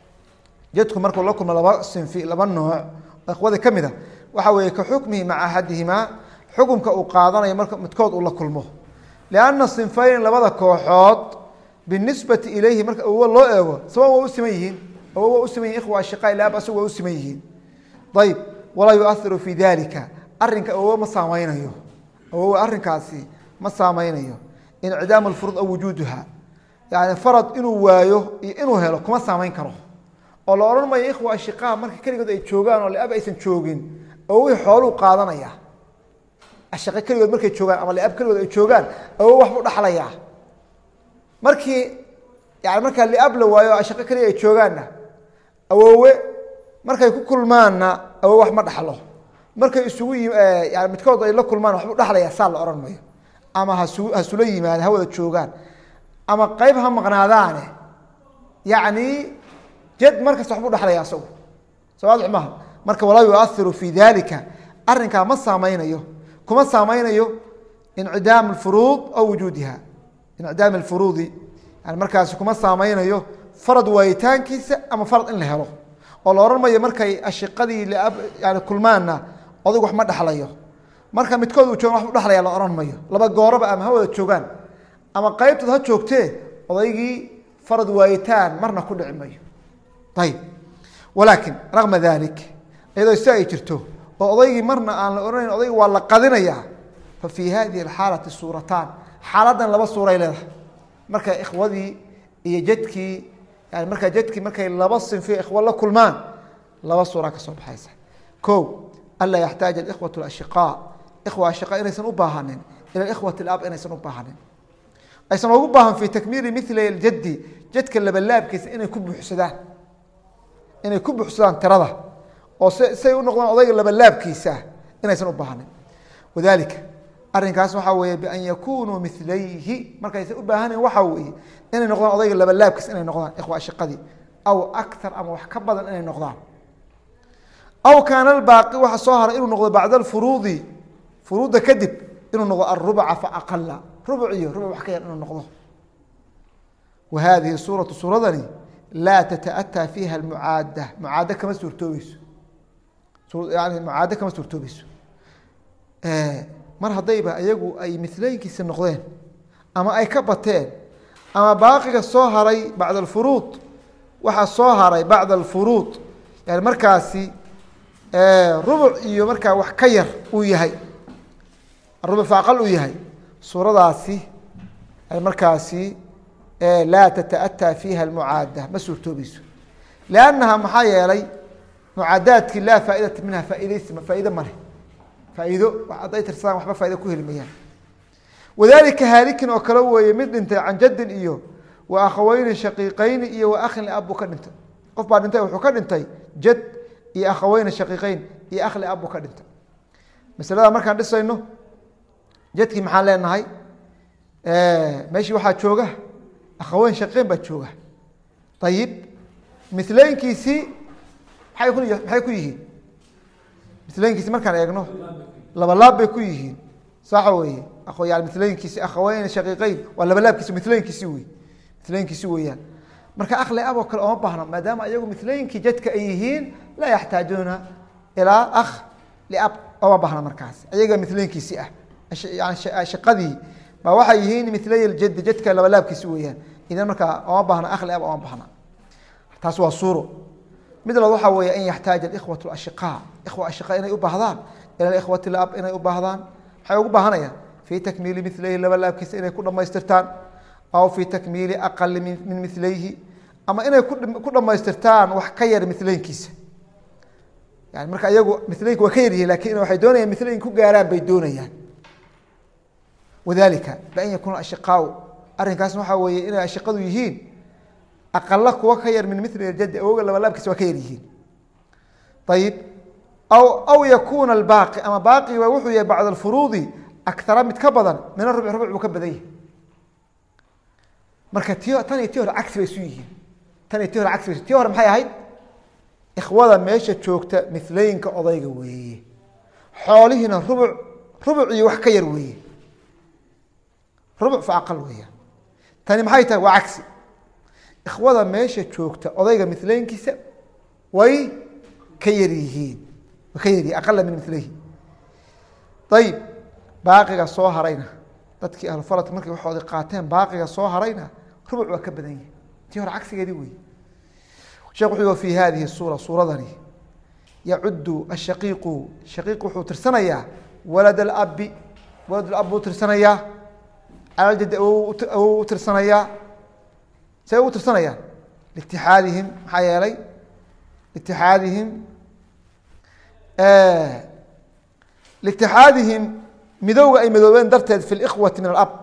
jadku markuu la kulmo laba صنfi laba nooع oo ikhwada ka mida waxa weeye ka xukmihi maca axadihimaa xukumka uu qaadanayo marka midkood uu la kulmo لأنa صنفayn labada kooxood biالنisbati ilayhi marka awowa loo eego sawa waa u siman yihiin awowa u siman yihin ikhwa ashiqaa ilaab asagu waa u siman yihiin ayb walaa yuahiru fi dalika arinka awowa ma saameynayo awowa arrinkaasi ma saameynayo incidaam اfurud aw wujuuduha yani farad inuu waayo iyo inuu helo kuma saameyn karo oo la odhan mayo ikhwa ashiqaa marka keligood ay joogaan oo liab aysan joogin awowii xooluu qaadanaya ashiqa keligood markay joogaan ama liab keligood ay joogaan awow waxbuu dhaxlayaa markii yani markaa liab la waayo ashiqa keliga ay joogaanna awowe markay ku kulmaanna awow wax ma dhaxlo markay isugu yani midkood ay la kulmaan waxbuu dhaxlaya saa la odhan mayo ama hasula yimaada ha wada joogaan ama qeyb ha maqnaadaane yani jad markasta waxbuu dhaxlaya asagu sawaadix maha marka walaa yuahiru fi dalika arrinkaa ma saameynayo kuma saameynayo incidaam اfuruud aw wujuudiha incidaam اfuruudi yani markaasi kuma saameynayo farad waayitaankiisa ama farad in la helo oo la odhan mayo markay ashiqadii yani kulmaanna odag wax ma dhaxlayo marka midkood uu jooga wax u dhaxlaya la odhan mayo laba gooraba ama ha wada joogaan ama qeybtood ha joogtee odaygii farad waayitaan marna ku dhici mayo ayb walaakin ragma dalik iyadoo si ay jirto oo odaygii marna aan la odhanayn odaygi waa la qadinayaa fa fii hadihi alxaalati suurataan xaaladan laba suuray leedahay marka ikhwadii iyo jadkii yani markaa jadkii markay laba sinfi ikhwa la kulmaan laba suura ka soo baxaysa ko anlaa yaxtaaja alikhwatu alashiqaa ikhwa ashiqaa inaysan u baahanin ila ikhwati alab inaysan u baahanin aysan ugu baahan fi takmiili mili aljaddi jadka labalaabkiisa inay ku buuxsadaan tirada oo say u noqdaan odayga labalaabkiisa inaysan u baahanin wadalika arrinkaas waxaa weeye bian yakunuu milayhi markaysan u baahanayn waxaa weeye inay noqdaan odayga labalaabkiisa inay noqdaan ikhwa ashiqadii aw akar ama wax ka badan inay noqdaan aw kaana albaaqi waxa soo haray inuu noqdo bacda alfuruudi furuudda kadib inuu noqdo alrubca faaqala rubuc iyo rubuc wax ka yar inuu noqdo wa hadihi suuratu suuradani laa tata'ataa fiiha almucaada mucaado kama suurtoobayso yani mucaado kama suurtoobayso mar haddayba iyagu ay milaynkiisa noqdeen ama ay ka bateen ama baaqiga soo haray bacda alfuruud waxaa soo haray bacda alfuruud yani markaasi rubuc iyo markaa wax ka yar uu yahay rubuc faaqal uu yahay suuradaasi ay markaasi laa tata'ataa fiiha almucaada ma suurtoobayso liannaha maxaa yeelay mucaadaadkii laa faaidata minha faa'iide male faa'iido hadday tirsadaan waxba faa'ido ku heli mayaan wadalika haalikin oo kale weeye mid dhintay can jaddin iyo wa akhaweyni shaqiiqeyni iyo wa akhin liab buu ka dhintay qof baa dhintay wuxuu ka dhintay jad iyo akhaweyni shaqiiqeyn iyo akh liab buu ka dhintay masalada markaan dhisayno jadkii maxaan leenahay meeshii waxaa jooga akhaweyn shaqiiqeyn baa jooga ayib mileynkiisii maxay ku yihiin mileynkiisi markaan eegno labalaab bay ku yihiin saxa weeye yani mileynkiisi akhaweyn shaqiiqeyn waa labalaabkiisi mileynkiisi wey mileynkiisi weeyaan marka akh liab oo kale ooma baahna maadaama iyagu mileynkii jadka ay yihiin laa yaxtaajuuna ilaa akh liab ooma baahna markaas iyaga mileynkiisi ah yani shaqadii ma waxay yihiin milay ljadi jadka labalaabkiisi weeyaan idan markaa ooma baahna akh liab ooma baahna taas waa suuro mid labaad waxaa weeye an yaxtaaja alikhwatu ashiqaa ikhwa ashiqaa inay u baahdaan ila ikhwati liab inay u baahdaan maxay ugu baahanayaan fii takmiili milayhi labalaabkiisa inay ku dhamaystirtaan aw fii takmiili aqali min milayhi ama inay ku dhamaystirtaan wax ka yar mileynkiisa yani marka iyagu mileynka waa ka yaryihin lakin waxay doonayaan mileyn ku gaaraan bay doonayaan wadalika bian yakuuna ashiqaau arrinkaasna waxaa weeye inay ashiqadu yihiin aqala kuwa ka yar min mili jadi awoga labalaabkiisa waa ka yar yihiin ayib aw yakuna albaaqi ama baaqiba wuxuu yahay bacda alfuruudi akara mid ka badan min arubuc rubuc buu ka badan yahay marka tan iyo tii hore cagsi bay isu yihiin tan iyo tii hore cagsi bay tii hore maxay ahayd ikhwada meesha joogta mileyinka odayga weeye xoolihiina rubuc iyo wax ka yar weeye rubuc fa aqal weeyaan tani maxay tahay waa cagsi ikhwada meesha joogta odayga milaynkiisa way ka yar yihiin aqala min milayhi ayib baaqiga soo harayna dadkii ahlufalad markay waxooda qaateen baaqiga soo harayna rubuc waa ka badan yahi tii hore cagsigeedii wey sheekh wuxuu fi hadihi suura suuradani yacudu ashaqiiqu shaqiiq wuxuu tirsanayaa walad alabi walad alab buu tirsanayaa calaljadd u tirsanayaa see u tirsanayaan liitixaadihim maxaa yeelay liitixaadihim midowga ay midoobeen darteed fi likhwati min alab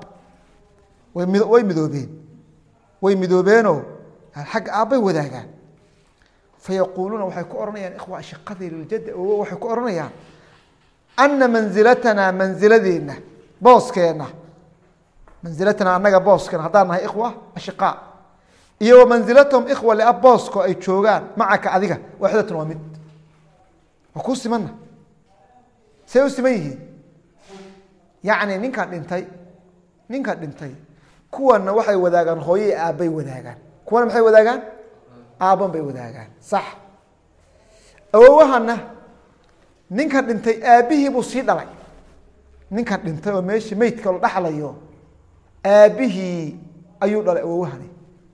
way midoobeenoo xagga aabbay wadaagaan fayaquuluuna waxay ku ohanayaan ikhwa ashaqadii liljadda ogo waxay ku ohanayaan ana manzilatanaa manziladeena booskeena manzilatanaa annaga booskeena haddaan nahay ikhwa ashiqaa iyo wa manzilatahum ikhwa liab boosko ay joogaan macaka adiga waaxidatun waa mid waa kuu simana say u siman yihiin yacni ninkan dhintay kuwana waxay wadaagaan hooye i aabbay wadaagaan kuwana maxay wadaagaan aabban bay wadaagaan sax awowahana ninkan dhintay aabbihii buu sii dhalay ninkan dhintay oo meeshii meydka la dhaxlayo aabbihii ayuu dhalay awowahani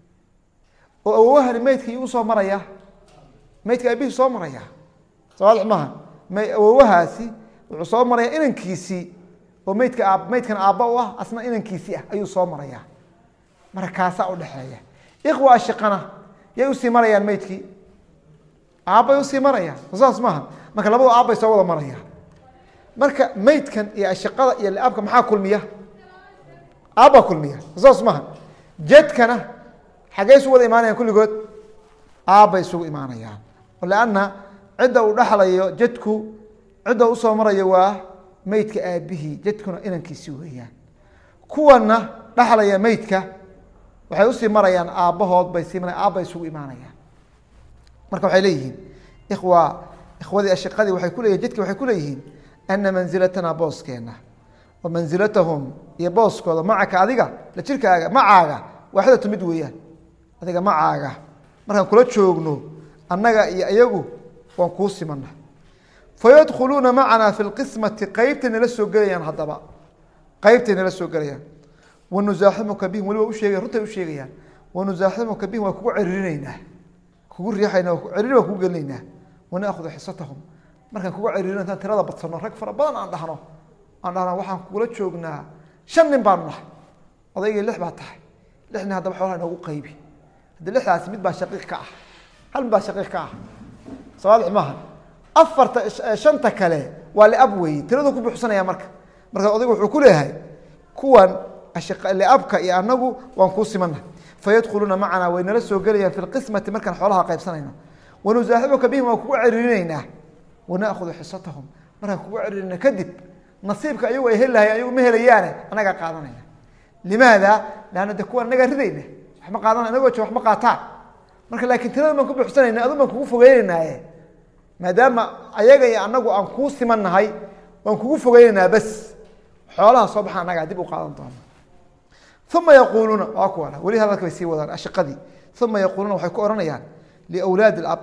oo awowahani meydka igu soo maraya meydka aabbihii soo maraya sawaadix maaha awowahaasi wuxuu soo maraya inankiisii oo meydkan aabba u ah asna inankiisii ah ayuu soo maraya marka kaasaa udhexeeya ikhwa ashiqana yay usii marayaan meydkii aabbay usii marayaan saas maaha marka labadu aabbay soo wada marayaan marka meydkan iyo ashiqada iyo liabka maxaa kulmiya aabbaa kulmiya saas maaha jedkana xaggey isugu wada imaanayaan kulligood aabbay isugu imaanayaan lanna cidda uu dhexlayo jedku cidda usoo marayo waa meydka aabbihii jedkuna inankiisi weeyaan kuwana dhexlaya meydka waxay usii marayaan aabbahood bay sii marayan aabbay isugu imaanayaan marka waxay leeyihiin ikhwadii ashiqadii waay kuleyihin jedki waxay kuleeyihiin ana manzilatana booskeena wa manzilatahum iyo booskooda macaka adiga la jirkaaga macaaga waaxidatu mid weeyaan adiga macaaga markaan kula joogno annaga iyo iyagu waan kuu simana fayadkhuluuna macana fi lqismati qeybtay nala soo gelayaan haddaba qeybtay nala soo gelayaan wanusaaximuka bihim waliba usheegayan runtay usheegayaan wanusaaximuka bihim waa kugu cerinaynaa kugu riixayna cerin baan kugu gelinaynaa wanaahudu xisatahum markaan kugu cerino intaan tirada badsano rag fara badan aan dhahno waxaan kugula joognaa 5 nin baanu nahay odaygii 6 baa tahay 6 nin haddaba xoolaha inoogu qaybi haddii 6daasi mid baa shaqiiq ka ah hal mid baa shaqiiq ka ah sawaadix maaha 5 kale waa liab weeye tiradu ku buuxsanaya marka odaygu wuxuu ku leeyahay kuwan liabka iyo anagu waan kuu simana fayadkhuluuna macana way nala soo gelayaan fi lqismati markaan xoolaha qaybsanayno wanusaaxibuka bihim waan kugu cerinaynaa wanaahudu xisatahum markaan kugu cerinayna kadib nasiibka ayagu ay heli lahay ayagu ma helayaane anagaa qaadanayna limaada lanna de kuwan anagaa ridayna waxma qaadana anagoo jo waxma qaataan marka laakiin tirada baan ku buuxsanayna adu baan kugu fogeynaynaaye maadaama ayaga iyo anagu aan kuu siman nahay waan kugu fogeynaynaa bas xoolaha soo baxa anagaa dib u qaadan doona uma yaquuluuna waa kuwana weli hadalka bay sii wadaan ashiqadii uma yaquuluuna waxay ku ohanayaan liwlaadi alab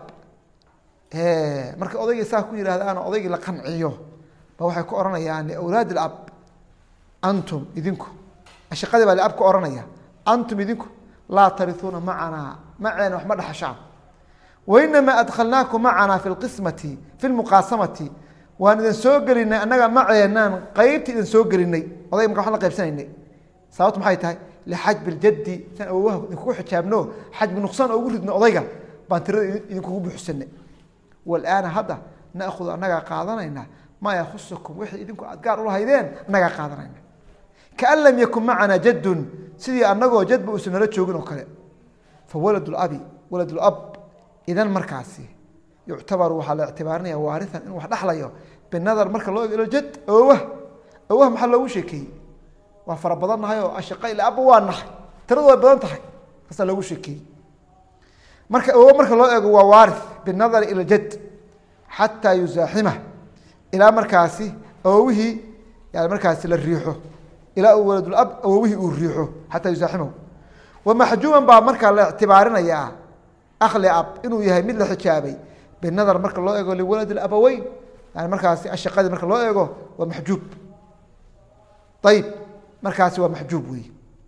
marka odaygii saa ku yidhahdaano odaygii la qanciyo ba waxay ku ohanayaan liwlaadi alab antum idinku ashiqadii baa liab ku ohanaya antum idinku laa tariuuna macanaa maceena wax ma dhaxashaan wainamaa adkhalnaakum macanaa fi lqismati fi lmuqaasamati waan idin soo gelinay annaga maceenaan qeybtii idin soo gelinay odayga marka waxaan la qaybsanaynay sababtu maxay tahay lixajbi ljaddi saan awowaha idinkugu xijaabno xajbi nuqsaan oo ugu ridno odayga baan tirada idinkugu buuxsanay walaana hadda naahudu annagaa qaadanayna maa yakusukum wixii idinku aad gaar ulahaydeen annagaa qaadanayna kaan lam yakun macanaa jaddun sidii annagoo jadba uusan nala joogin oo kale fa waladulabi waladulab idan markaasi yuctabaru waxaa la ictibaarinaya waarian inuu wax dhexlayo binadar marka loo ego ila jad awowah maxaa loogu sheekeeyey waa fara badan nahay oo ashiqa ila abba waa nahay tiradu way badan tahay kaasaa loogu sheekeeyey marka awow marka loo eego waa waari binadari ila jad xataa yuzaaximah ilaa markaasi awowihii yani markaasi la riixo ilaa waladulab awowihii uu riixo xataa yuzaaximahu wamaxjuuban baa markaa la ictibaarinayaa akh liab inuu yahay mid la xijaabay binadar marka loo eego liwalad اabaweyn yani markaasi ashiqadii marka loo eego waa maxjuub ayib markaasi waa maxjuub wey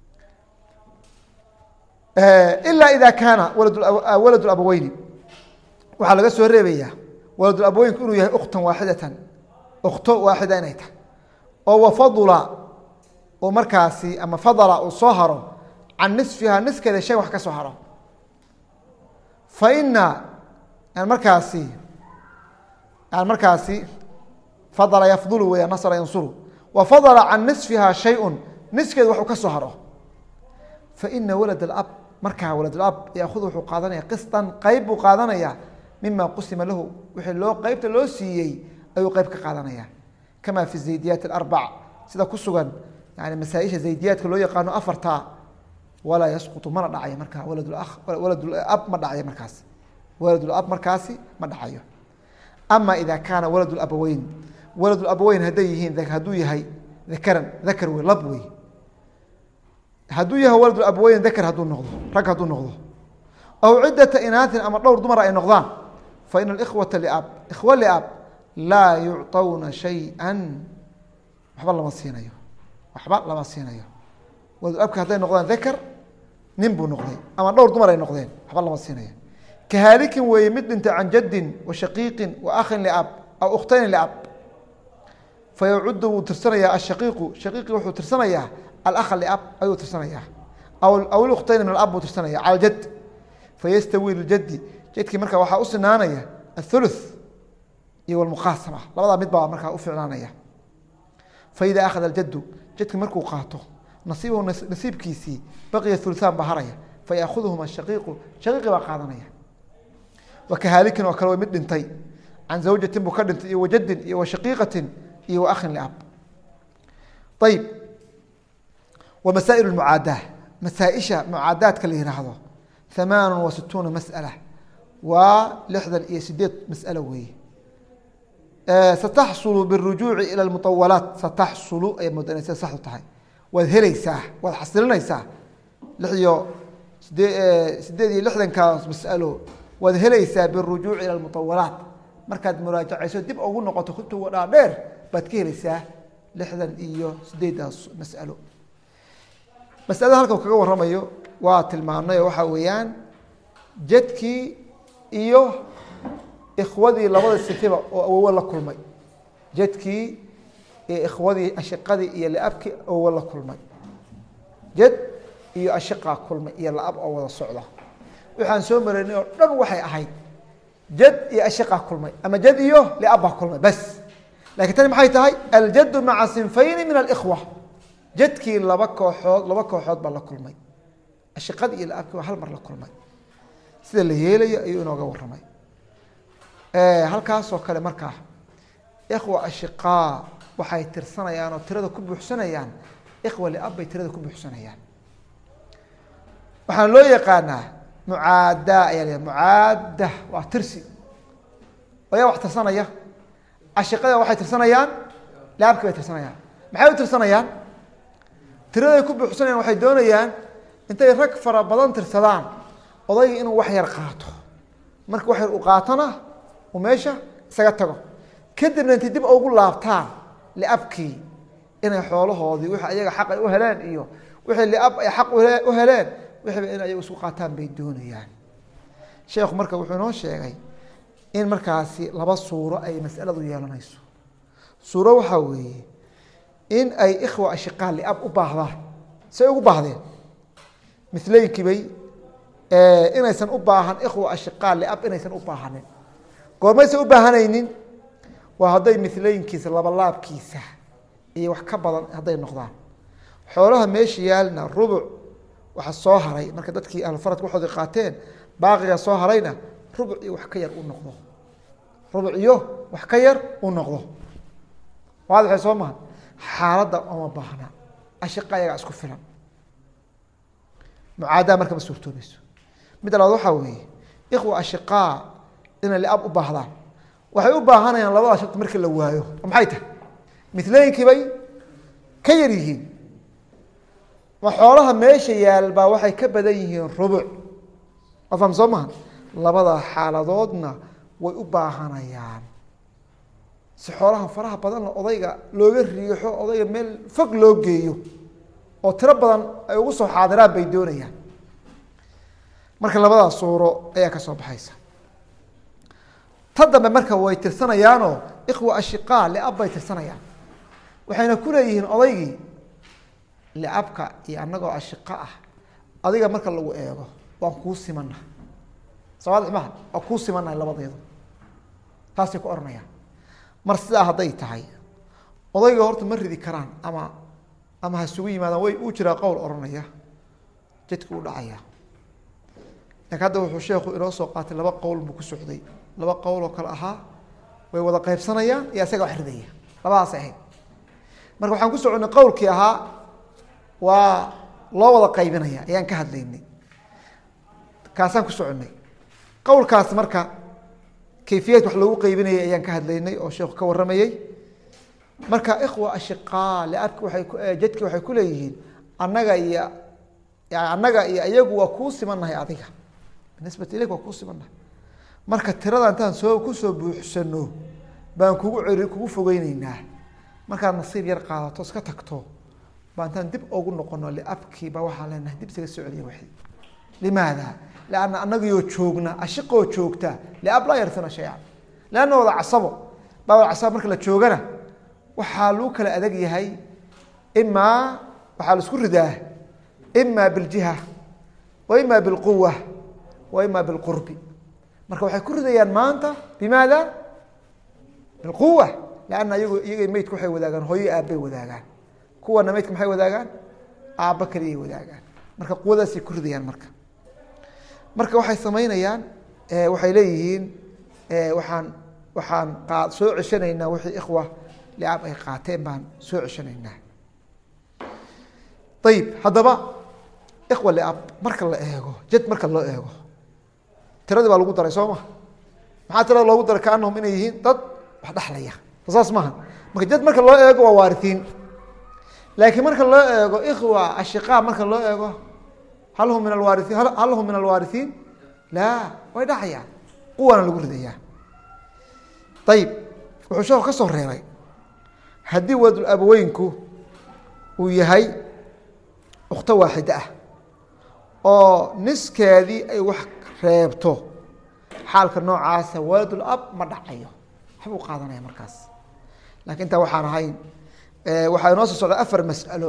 ilaa ida kaana walad abaweyni waxaa laga soo reebayaa walad abaweynku inuu yahay uktan waaxidatan ukto waaxida inay tahay oo wafadula oo markaasi ama fadala uu soo haro can nisfiha niskeeda shay wax ka soo haro faina markaasi fadla yafdulu weya nasra yansuru wafadla can nisfiha shayءu niskeeda wax uu ka soo haro faina walad اab markaa walad اab yaakhud wuxuu qaadanaya qisطan qeyb buu qaadanaya mima qusima lahu wixii qeybta loo siiyey ayuu qeyb ka qaadanaya kama fi zaydiyaat اarbac sida ku sugan yani masaaisha zaydiyaadka loo yaqaano afarta walaa yasqutu mana dhacayo markaa walad ma dhacayo markaas walad markaasi ma dhacayo ama ida kaana walad abaweyn walad abaweyn hadday yihiin hadduu yahay dakaran dakar wey lab wey hadduu yahay walad abaweyn dakar hadduu noqdo rag hadduu noqdo aw ciddata inaatin ama dhowr dumar ay noqdaan faina ikhwata liab ikhwa liab laa yucطawna shayئa waxba lama siinayo walad abka hadday noqdaan dakar nin buu noqday ama dhowr dumar ay noqdeen waxba lama siinayo kahaalikin weeye mid dhintay can jaddin wa shaqiiqin wa akhin liab aw ukhtayn liab fayacudu wuu tirsanayaa ashaqiiqu shaqiiqi wuxuu tirsanayaa alakha liab ayuu tirsanayaa aw ilukhtayn min alab buu tirsanaya cala jad fayastawi liljaddi jadkii marka waxaa u sinaanaya athuluth iyo walmuqaasama labadaa mid baa markaa u ficnaanaya faida akhada aljaddu jadki markuu qaato nasiibahu nasiibkiisii baqiya huluthaan baa haraya fayaakhudhuma shaqiiqu shaqiiqi baa qaadanaya wakahaalikin oo kale way mid dhintay can zawjatin buu ka dhintay iyo wajaddin iyo washaqiiqatin iyo wa akhin liab ayib wa masaa'il lmucaadaa masaaisha mucaadaadka la yihaahdo 68 mas'ala waa 68 mas'alo weeye sataxsulu biاrujuuci ilى اmuطawalaat sataxsulu ay moodanaysa saxdu tahay waad helaysaa waad xasilinaysaa 68 mas'alo waad helaysaa biاrujuuci ilى اmuطawalaat markaad muraajacayso dib ugu noqoto kutub dhaadheer baad ka helaysaa 68 mas'alo masalada halka kaga waramayo waa tilmaamnay oo waxaa weeyaan jadkii iyo ikhwadii labada sifiba oo awowo la kulmay jadkii iyo ikhwadii ashiqadii iyo laabkii awowo la kulmay jad iyo ashiqaa kulmay iyo laab oo wada socda waxaan soo maraynay oo dhan waxay ahayd jad iyo ashiqaa kulmay ama jad iyo laabaa kulmay bas laakiin tani maxay tahay aljaddu maca sinfayni min alikhwa jadkii laba kooxood baa la kulmay ashiqadii iyo laabkii waa hal mar la kulmay sida la yeelayo ayuu inooga waramay halkaasoo kale markaa ikhwa ashiqaa waxay tirsanayaan oo tirada ku buuxsanayaan ikhwa liab bay tirada ku buuxsanayaan waxaana loo yaqaanaa mucaada ayaa la mucaada waa tirsi ayaa wax tirsanaya ashiqada waxay tirsanayaan laabkii bay tirsanayaan maxay u tirsanayaan tiraday ku buuxsanayaan waxay doonayaan intay rag fara badan tirsadaan odayga inuu wax yar qaato marka wax yar u qaatona uu meesha isaga tago kadibna intay dib ugu laabtaan liabkii inay xoolahoodii wixii ayaga xaq ay u heleen iyo wixii liab ay xaq u heleen wixii in ayagu isku qaataan bay doonayaan sheekhu marka wuxuu inoo sheegay in markaasi laba suuro ay mas'aladu yeelanayso suuro waxaa weeye in ay ikhwa ashiqaa liab u baahdaan say ugu baahdeen milaynkibay inaysan u baahan ikhwa ashiqaa liab inaysan u baahanin goormaysan u baahanaynin waa hadday milaynkiisa labalaabkiisa iyo wax ka badan hadday noqdaan xoolaha meesha yaalna rubuc waxa soo haray marka dadkii ahlufaradka waxooda qaateen baaqiga soo harayna rubuc iyo wax ka yar u noqdo rubuc iyo wax ka yar u noqdo waadaxay soo maha xaaladda uma baahna ashiqa ayagaa isku filan mucaadaa marka ma suurtoobayso mid labaad waxaa weeye ikhwa ashiqaa inay liab u baahdaan waxay u baahanayaan labada shart markii la waayo maxay tahay milaynkii bay ka yar yihiin ma xoolaha meesha yaal baa waxay ka badan yihiin rubuc ma faham soo maha labada xaaladoodna way u baahanayaan si xoolaha faraha badanna odayga looga riixo odayga meel fog loo geeyo oo tiro badan ay ugu soo xaadiraan bay doonayaan marka labadaas suuro ayaa ka soo baxaysa ta dambe marka way tirsanayaanoo ikhwa ashiqaa liab bay tirsanayaan waxayna ku leeyihiin odaygii liabka iyo annagoo ashiqa ah adiga marka lagu eego waan kuu simana sawaadix maha waa kuu simanahay labadeedu taasay ku ohanayaan mar sidaa hadday tahay odayga horta ma ridi karaan ama ha isugu yimaadaan way uu jiraa qowl ohanaya jadki u dhacaya lakin hadda wuxuu sheekhu inoo soo qaatay laba qowl buu ku socday laba qowl oo kale ahaa way wada qaybsanayaan iyo isaga wax ridaya labadaasay ahayd marka waxaan ku soconnay qowlkii ahaa waa loo wada qaybinaya ayaan ka hadlaynay kaasaan ku soconnay qowlkaas marka kayfiyad wax loogu qaybinayay ayaan ka hadlaynay oo sheekhu ka warramayey marka ikhwa ashiqaa liabki waay jadki waxay ku leeyihiin annaga iyo annaga iyo iyagu waa kuu simannahay adiga binisbati ilayk waa kuu simannahay marka tirada intaan kusoo buuxsano baan kugu fogeyneynaa markaad nasiib yar qaadato iska tagto baa intaan dib ugu noqono liabkii baa waxaan leenahay dib isaga socdiya wa limaada lanna annagayoo joogna ashiqoo joogta liab laa yarsana shay-an leanna wada casabo baa wada casabo marka la joogana waxaa lagu kala adag yahay imaa waxaa la isku ridaa ima biljiha wa ima bilquwa wa ima bilqurbi marka waxay ku ridayaan maanta bimaada bilquwa lanna iyaga meydka waxay wadaagaan hooyo aabbay wadaagaan kuwana meydka maxay wadaagaan aabba keliyay wadaagaan marka quwadaasay ku ridayaan marka waxay samaynayaan waxay leeyihiin waxaan soo ceshanaynaa wixii ikhwa liab ay qaateen baan soo ceshanaynaa ayib haddaba ikhwa liab marka la eego jad marka loo eego tiradii baa lagu daray soo maha maxaa tirada loogu daray kaanahum inay yihiin dad wax dhexlaya saas maha marka jad marka loo eego waa waaritiin laakiin marka loo eego ikhwa ashiqaa marka loo eego hal hum min alwaarihiin laa way dhacayaan quwaana lagu ridayaa ayib wuxuu sheeku ka soo reebay haddii waladul abaweynku uu yahay ukhto waaxida ah oo niskeedii ay wax reebto xaalka noocaasa waladul ab ma dhacayo waxbuu qaadanaya markaas lakin intaa waxaan ahayn waxaa inoo soo socda afar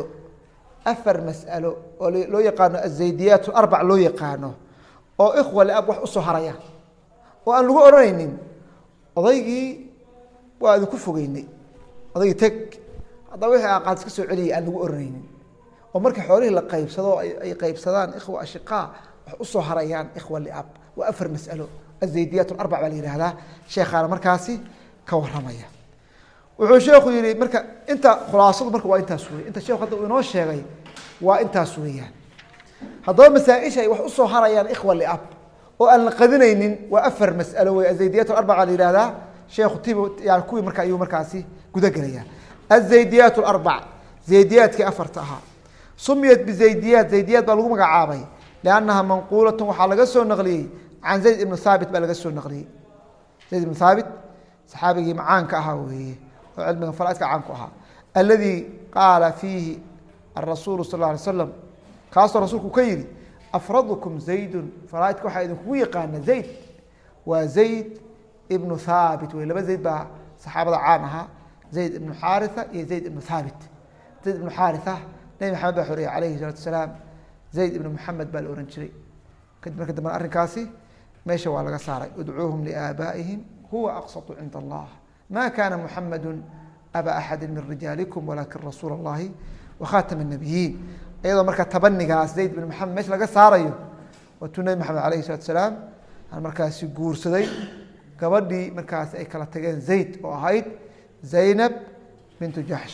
mas'alo oo loo yaqaano azaydiyaat arbac loo yaqaano oo ikhwa liab wax usoo haraya oo aan lagu odhanaynin odaygii waa idinku fogeynay odaygii teg haddaba wixii aqaad iska soo celiyay aan lagu odhanaynin oo marka xoolihii la qaybsado ay qaybsadaan ikhwa ashiqaa wax usoo harayaan ikhwa liab waa afar mas'alo azaydiyaat arbac baa la yihahdaa sheekhaana markaasi ka waramaya wuxuu sheekhu yihi marka inta khulaasadu marka waa intaas wey inta sheekhu hadda uu inoo sheegay waa intaas weeyaan haddaba masaaisha ay wax usoo harayaan ikhwa liab oo aan la qadinaynin waa afar mas'alo wey azaydiyaat arbaca la yihahdaa sheekhu yani kuwii marka ayuu markaasi gudagelaya azaydiyaat arbac zaydiyaadkii afarta ahaa sumiyat bizaydiyaat zaydiyaat baa lagu magacaabay liannaha manquulatun waxaa laga soo naqliyey can zayd ibnu thaabit baa laga soo naqliyey zayd ibnu thaabit saxaabigii macaanka ahaa weeye oo cilmiga faraaidka caanku ahaa alladii qaala fiihi arasuulu sal lla alay slam kaasoo rasuulku ka yihi afradukum zaydun faraaidka waxaa idinkugu yaqaana zayd waa zayd ibnu thaabit wey laba zayd baa saxaabada caan ahaa zayd ibnu xaaritha iyo zayd ibnu thaabit zayd ibnu xaaritha nebi maxamed baa xoreeyey calayhi salaatu wasalaam zayd ibnu maxamed baa la ohan jiray kadib marka dambena arrinkaasi meesha waa laga saaray udcuuhum liaabaa'ihim huwa aqsatu cinda allah ma kana muxamadu aba axadi min rijaalikum walakin rasuula اllahi wakhatama الnabiyiin iyadoo marka tabanigaas zayd bin maxamed meesha laga saarayo waatuu nebi maxamed alayhi salatu asalaam aan markaasi guursaday gabadhii markaasi ay kala tageen zayd oo ahayd zaynab bintu jaxsh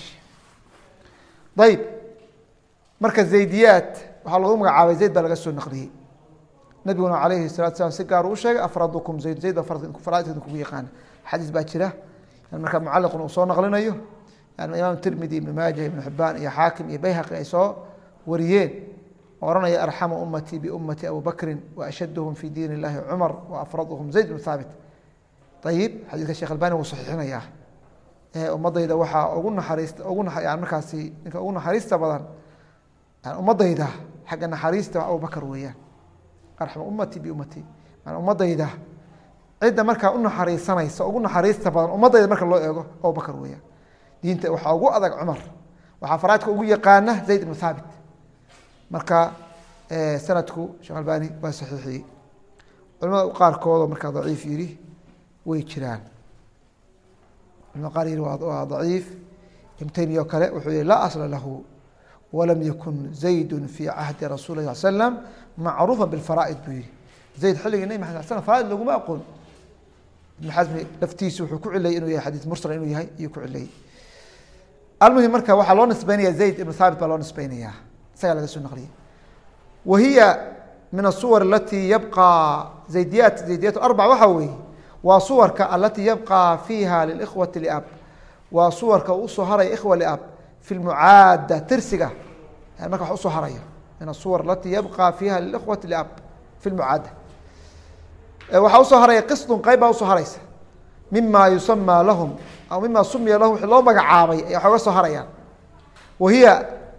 ayb marka zaydiyaat waxaa lagu magacaabay zayd baa laga soo naqliyey nabiguna alayhi salatu salam si gaar u sheegay afradukum zayd zayd faraaidka idinkugu yaqaana xadiis baa jira markaa mucaliqun uu soo naqlinayo imaam tirmidi ibn maaja ibn xibaan iyo xaakim iyo bayhaqi ay soo wariyeen oranaya arxamu ummatii biummati abu bakrin waashaduhum fi diin اllahi cumar waafraduhum zayd bn haabit. ayib xadiidka sheekh albani wuu saxiixinayaa. ummadayda waxaa ugu naxariista yani markaasi ninka ugu naxariista badan ummadayda xagga naxariista abu bakr weeyaan. arxamu ummatii biummati ummadayda cidda markaa u naxariisanaysa ugu naxariista badan ummadayda marka loo eego abu bakr weeyaan. diinta waxaa ugu adag cumar, waxaa faraadka ugu yaqaana zayd ibn haabit. marka sanadku sheekh albani waa saxiixiyey. culimada qaarkoodoo markaa daciif yidhi way jiraan. culimada qaar yidhi waa daciif. ibn taymiya oo kale wuxuu yihi laa asla lahu walam yakun zaydu fi cahdi rasuuli lah sal slam macruufa bilfaraa'id buu yihi. zayd xilligii nabi maxamed sal faraaid laguma aqoon. ibn xasmi laftiisu wuxuu ku cilayay inuu yahay xadiis mursal inuu yahay iyuu ku cilayay. almuhim marka waxaa loo nisbeynaya zayd ibn haabit baa loo nisbeynaya, isagaa laga soo naqliyey. wa hiya min asuwar alatii yabqa zaydiyat arbac waxaa weeye waa suwarka alatii yabqa fiiha lilikhwati liab, waa suwarka uu usoo haraya ikhwa liab fi lmucaada tirsiga, yani marka wax usoo haraya min asuwar alatii yabqa fiiha lilikhwati liab fi lmucaada. waxaa usoo haraya qisdun qayb baa usoo haraysa mima yusamaa lahum aw mima sumiya lahum wixii loo magacaabay ay waxooga soo harayaan. wa hiya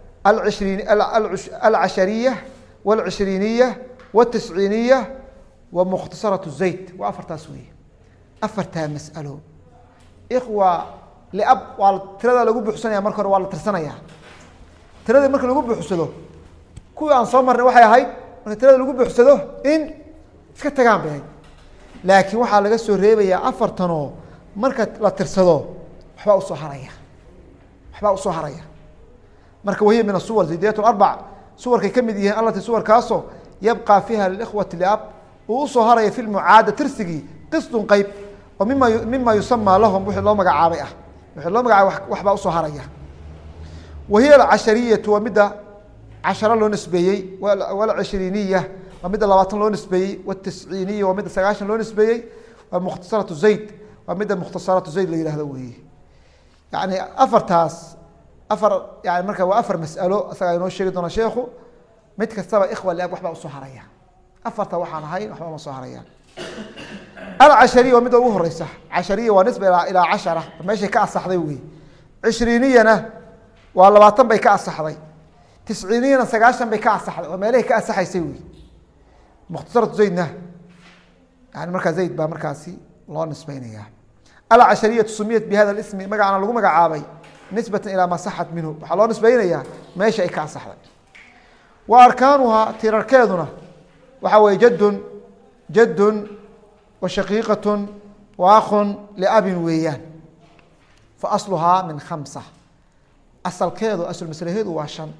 alcashariya wاlcishriiniya wاtisciiniya wa mukhtasaraة zayd. waa afartaas weeye, afartaa mas'alo. ikhwa liab waa tirada lagu buuxsanaya marka hore waa la tirsanaya. tiradii marka lagu buuxsado kuwii aan soo marnay waxay ahayd marka tirada lagu buuxsado in iska tagaan bay ahayd. laakiin waxaa laga soo reebayaa afartanoo marka la tirsado waxbaa usoo haraya, waxbaa usoo haraya. marka wahiya min asuwar zaydiyat arbac, suwarkay ka mid yihiin allati suwarkaasoo yabqa fiiha lilikhwati liab uu usoo haraya fi lmucaada tirsigii qisdun qeyb oo mima yusamaa lahum wixii loo magacaabay ah, wixii loo magacaabay waxbaa usoo haraya. wa hiya alcashariyatu waa midda casharo loo nisbeeyey, walcishriiniya waa midda 20 loo nisbeeyey, wاtisciiniya waa midda 90 loo nisbeeyey, waa mukhtasaraةu zayd waa midda mukhtasaraةu zayd la yihahdo weeye. yani afartaas yani marka waa afar mas'alo isagaa inoo sheegi doona sheekhu. mid kastaba ikhwa liab waxbaa usoo haraya. afarta waxaan ahayn waxba ma soo harayaan. alcashariya waa midda ugu horeysa. cashariya waa nisba ilaa 10 meeshay ka asaxday wey. cishriiniyana waa 20 bay ka asaxday. tisciiniyana 90 bay ka asaxday, waa meelahay ka asaxaysay wey. mukhtasaratu zaydna yani markaa zayd baa markaasi loo nisbeynaya. alcashariyatu sumiyat bihada ismi, magacana lagu magacaabay nisbatan ilaa ma saxat minhu, waxaa loo nisbeynayaa meesha ay ka asaxday. wa arkaanuhaa tirarkeeduna waxaa weye jaddun wa shaqiiqatun wa akhun liabin weeyaan. fa asluhaa min 5, asalkeedu asl maslaheedu waa 5.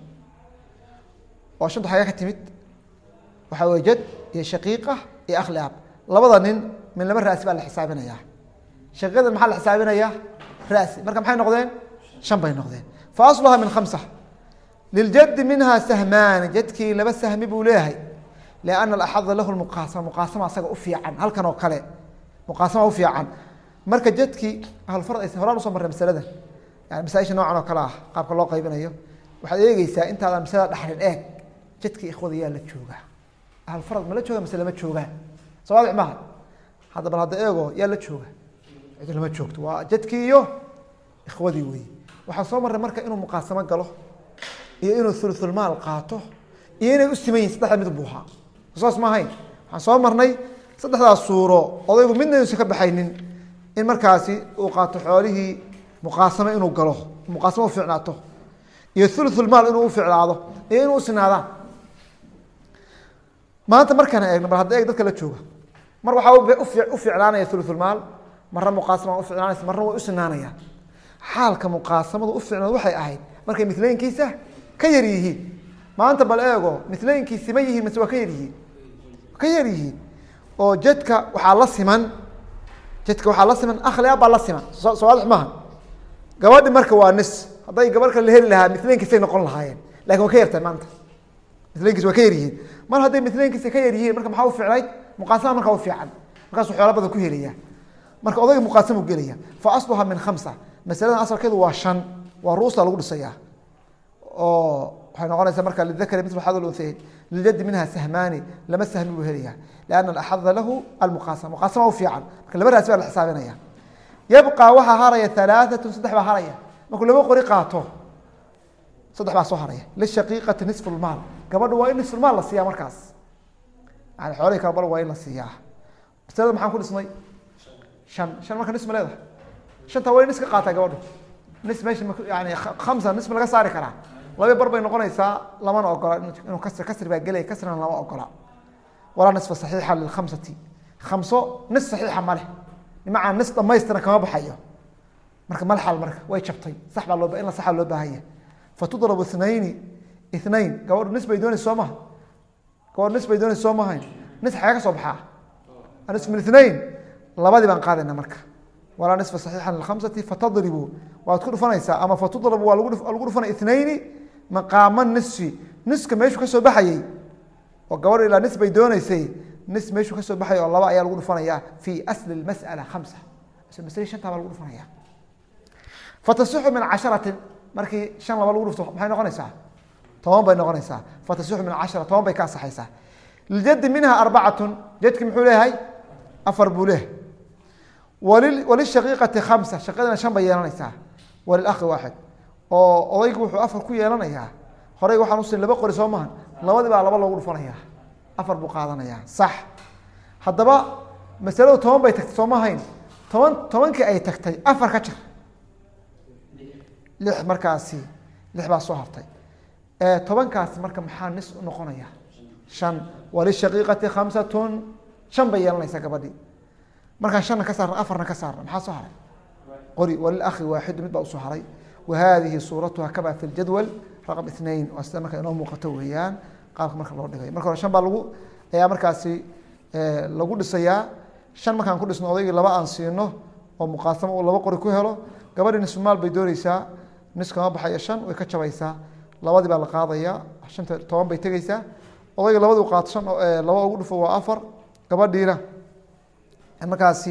oo 5 xagee ka timid? waxaa weye jad iyo shaqiiqa iyo akh liab. labada nin min 2 raasi baa la xisaabinayaa. shaqiiqada maxaa la xisaabinayaa? raasi. marka maxay noqdeen? 5 bay noqdeen. fa asluhaa min 5. liljadi minhaa sahmaani, jadkii 2 sahmi buu leeyahay. lianna alaxada lahu lmuqaasama, muqaasama asaga u fiican. halkan oo kale muqaasama u fiican. marka jadkii ahlufard aysan horaan usoo marray masaladan, yani masaaisha noocan oo kale ah qaabka loo qaybinayo, waxaad eegeysaa intaadan masalada dhaxlin eeg jadkii ikhwada yaa la joogaa. ahlfarad ma la jooga mase lama joogaan? soo waadix maaha. hadda bal hadda eego yaa la jooga? cid lama joogto, waa jadkii iyo ikhwadii wey. waxaa soo marray marka inuu muqaasamo galo iyo inuu thuluthulmaal qaato iyo inay u siman yihin saddexda mid buuhaa. saas ma ahayn. waxaan soo marnay 3daas suuro odaygu midna inuusan ka baxaynin, in markaasi uu qaato xoolihii muqaasamo inuu galo, muqaasamo u fiicnaato, iyo thuluthulmaal inuu u fiicnaado iyo inuu usinaadaan. maanta markaan eegno bal hadda eeg dadka la jooga, mar waxaa u fiicnaanaya thuluthulmaal, marna muqaasama u fiicnaanaysa, marna way u sinaanayaan. xaalka muqaasamadu u fiicnaad waxay ahayd markay milaynkiisa ka yar yihiin. maanta bal eego milaynkiisi ma yihiin mase waa ka yar yihiin? ka yar yihiin. oo jadka waxaa la siman, akh liab baa la siman. soo waadix maaha. gabadhi marka waa nis, hadday gabarhka la heli lahaa milaynkiisay noqon lahaayeen, lakin waa ka yartahay maanta. milaynkiis waa ka yar yihiin. mar hadday milaynkiisa ka yar yihiin, marka maxaa u fiicnayd? muqaasama markaa u fiican, markaasuu xoola badan ku helaya. marka odayga muqaasamu gelaya. fa asluhaa min 5. masaladan asalkeedu waa 5, waa ruusta lagu dhisayaa. oo waxay noqonaysaa marka lidakari mithlu xadul unhayayn liljaddi minha sahmaani lama sahmi buu helayaa lianna alaxada lahu almuqaasama muqaasama u fiican marka laba raasi baa la xisaabinaya yabqa waxaa haraya alaaatun saddex baa haraya markuu laba qori qaato saddex baa soo haraya lishaqiiqati nisfu lmaal gabadha waa in nisfulmaal la siiyaa markaas yani xoolihii kala bal waa in la siiyaa masalada maxaan ku dhisnay shan marka nis ma leedahay shanta waa in nis ka qaataa gabadhu nis meesha yani khamsa nis ma laga saari karaa laba bar bay noqonaysaa lamana ogola inuu kasri baa gelaya kasrina lama ogola walaa nisfa saxiixa lilkhamsati khamso nis saxiixa ma leh bimacnaa nis dhamaystiran kama baxayo marka malxal marka way jabtay sax baa loo in la saxa loo baahanya fatudrabu inayn gabadhu nis bay doonaysa soo maha gabadhu nis bay doonaysa soo mahayn nis xagaa ka soo baxaa nis min inayn labadii baan qaadayna marka walaa nisfa saxiixa lilkhamsati fatadribu waad ku dhufanaysaa ama fatudrabu waa lagu dhufanaya inayni maqaama nisfi niska meeshuu kasoo baxayey oo gabadhu ilaa nis bay dooneysay nis meeshuu kasoo baxay oo laba ayaa lagu dhufanaya fi asli masala khamsa masle shantaa baa lagu dhufanaya fatasixu min casharatin markii shan laba lagu dhufto maxay noqonaysaa 10 bay noqonaysaa fatasixu min 10 10 bay ka asaxaysaa liljaddi minha arbacatun jadki muxuu leeyahay afar buu leeyahay walishaqiiqati khamsa shaqadina shan bay yeelanaysaa walilakhi waaxid oo odaygu wuxuu afar ku yeelanayaa horey waxaan usin laba qori soo mahan labadii baa laba loogu dhufanayaa afar buu qaadanayaa sax haddaba masaladu 10 bay tagtay soo mahayn tobankii ay tagtay afar ka jar 6 markaasi 6 baa soo hartay tobankaasi marka maxaa nis u noqonaya 5 walishaqiiqati khamsatun 5 bay yeelanaysaa gabadhii markaan 5 ka saarna afarna ka saarna maxaa soo haray qori walilakhi waaxid mid baa usoo haray wahadihi suuratuha kama fi ljadwal raqam 2 waa sida marka inoo muuqato weeyaan qaabka marka loo dhigay marka hore 5 baa lagu ayaa markaasi lagu dhisayaa 5 markaan ku dhisno odaygii laba aan siino oo muqaasamo uu laba qori ku helo gabadhii nisfu maal bay doonaysaa nis kama baxaya 5 way ka jabaysaa labadii baa la qaadaya 10 bay tegaysaa odayga labadii u qaato 5 laba ugu dhufo waa 4 gabadhiina markaasi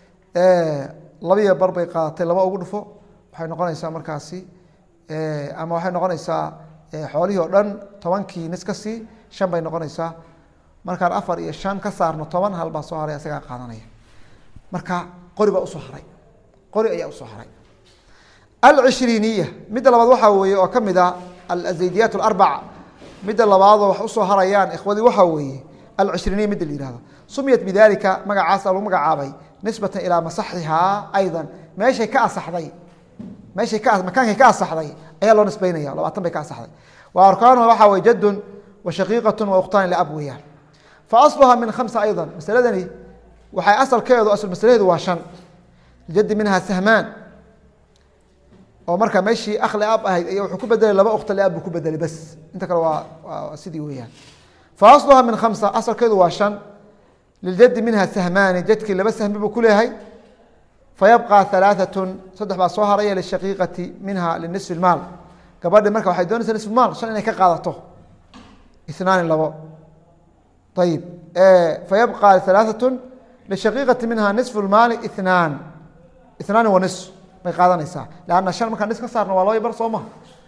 labiya bar bay qaadatay laba ugu dhufo waxay noqonaysaa markaasi ama waxay noqonaysaa xoolihii oo dhan 10kii nis ka sii 5 bay noqonaysaa markaan 4 iyo 5 ka saarno 10 hal baa soo haray isagaa qaadanaya marka qori baa usoo haray qori ayaa usoo haray alcishriiniya midda labaad waxaa weeye oo ka mid ah alazaydiyaat alarbaca midda labaadoo wax usoo harayaan ikhwadii waxaa weeye alcishriiniya midda la yihahdo sumiyat bidalika magacaasa lagu magacaabay nisbatan ilaa masaxihaa aydan meeshay ka asaxday makaankay ka asaxday ayaa loo nisbeynaya 20 bay ka asaxday wa arkaanuha waxaa weye jaddun wa shaqiiqatun wa ukhtaani liab weeyaan fa asluha min 5 aydan masaladani waxay asalkeedu asl masalaheedu waa 5 ljaddi minha sahmaan oo marka meeshii akhli ab ahayd ayaa wuxuu ku bedelay laba ukhta liab buu ku bedelay bas inta kale waa sidii weeyaan fa asluha min 5 asalkeedu waa 5 liljaddi minha sahmaani jadkii laba sahmi buu ku leeyahay fayabqa 3 saddex baa soo haraya lishaqiiqati minha linisfi lmaal gabadhi marka waxay doonaysaa nisfi maal 5 inay ka qaadato 2 labo ayib fayabqa 3 lishaqiiqati minha nisfu lmaali 2 wa nisf bay qaadanaysaa lanna 5 markaan nis ka saarno waa 2 bar soo maha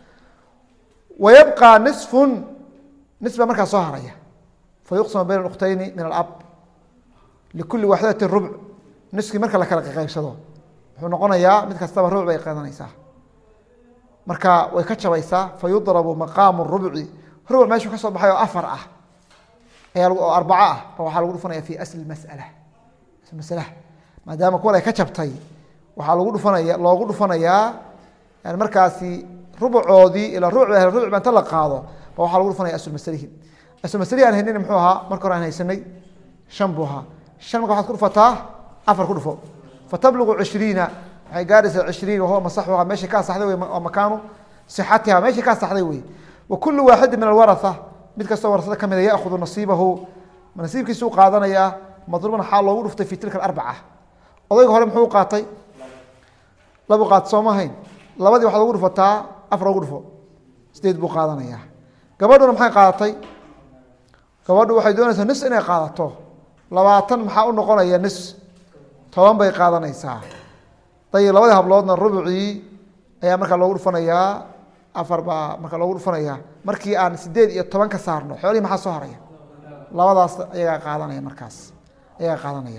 wayabqa nisfun nis baa markaa soo haraya fayuqsamu bayna ukhtayni min alab likuli waaxidati rubc niskii marka la kala qaybsado wuxuu noqonayaa mid kastaba rubuc bay qaadanaysaa marka way ka jabaysaa fayudrabu maqaamu rubci rubuc meeshuu ka soo baxay oo 4 ah ayaa oo 4 ah waxaa lagu dhufanaya fi asli mas'ala maadaama kuwan ay ka jabtay waxaa loogu dhufanayaa yani markaasi rubucoodii ilaa rubuc baa inta la qaado ba waxaa lagu dhufanaya asl masalihi asl masalihi aan haynin muxuu ahaa marka hore aan haysanay 5 buu ahaa 5 marka waxaad ku dhufataa 4 ku dhufo fatablugu 20 waxay gaaraysaa 20 wahuwa masaxuha meeshii ka asaxday wey oo makaanu sixatiha meeshii ka asaxday wey wa kullu waaxid min alwaratha mid kastoo warasada kamid ah yaakhudhu nasiibahu nasiibkiisu qaadanaya madruban xaal loogu dhuftay fi tilka 4 odayga hore muxuu qaatay laba qaad soo mahayn labadii waxa lagu dhufataa 4 ugu dhufo 8 buu qaadanaya gabadhuna maxay qaadatay gabadhu waxay doonaysaa nis inay qaadato 20 maxaa u noqonaya nis 10 bay qaadanaysaa tay labada habloodna rubuci ayaa markaa loogu dhufanayaa afar baa marka loogu dhufanaya markii aan 8 ka saarno xoolihii maxaa soo haraya labadaas ayaga qaadanaya markaas ayaga qaadanaya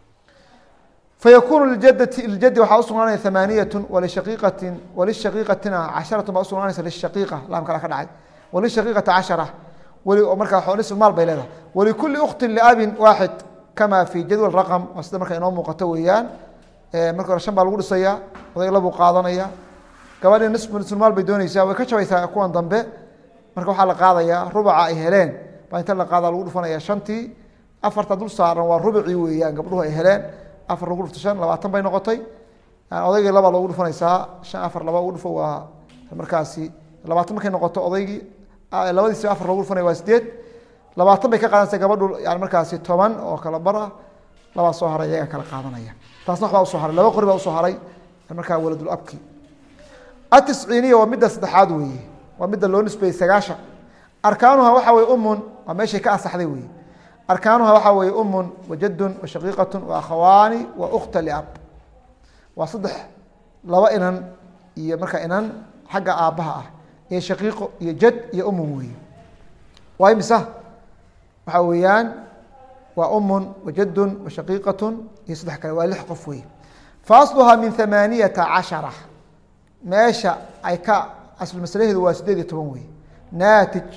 فيكون الجد waxaa usugnaanaya 8 وللشقيقة 10 baa usugnaanaysa للشقيقة laamka ka dhacay وللشقيقة 10 weli markaa xoolis maal bay leedahay ولكل أخت لأب واحد كما في جدول الرقم sida marka inoo muuqato weeyaan marka hore 5 baa lagu dhisayaa oday laba qaadanaya gabadha nisfu maal bay doonaysaa way ka jabaysaa kuwan dambe marka waxaa la qaadayaa rubaca ay heleen baa inta la qaada lagu dhufanaya 5tii afarta dul saaran waa rubacii weeyaan gabdhuhu ay heleen afar lagu dhufto 5 20 bay noqotay odaygii laba lagu dhufanaysaa 5 afar laba ugu dhufo waa markaasi 20 markay noqoto odaygii labadiisa afar lagu dhufanaya waa 8 20 bay ka qaadanaysaa gabadhu yani markaasi 10 oo kala bar ah laba soo haray iyaga kala qaadanaya taasna waxba soo haray laba qori baa soo haray markaa waladul abki التسعينية ومدة صدحات وي ومدة لو نسبة 9 أركانها وحوي وماشي كأس حذوي أركانها وحوي وجد وشقيقة وأخوان وأخت لأب وصدح لوائنا يمرك إنن حق آبها يا شقيق يا جد يا وي ويمسه وحويان وجد وشقيقة يصدح كالوالح قفوي فأصلها من 18 meesha ay ka asal mas'aladeedu waa 18 way naatij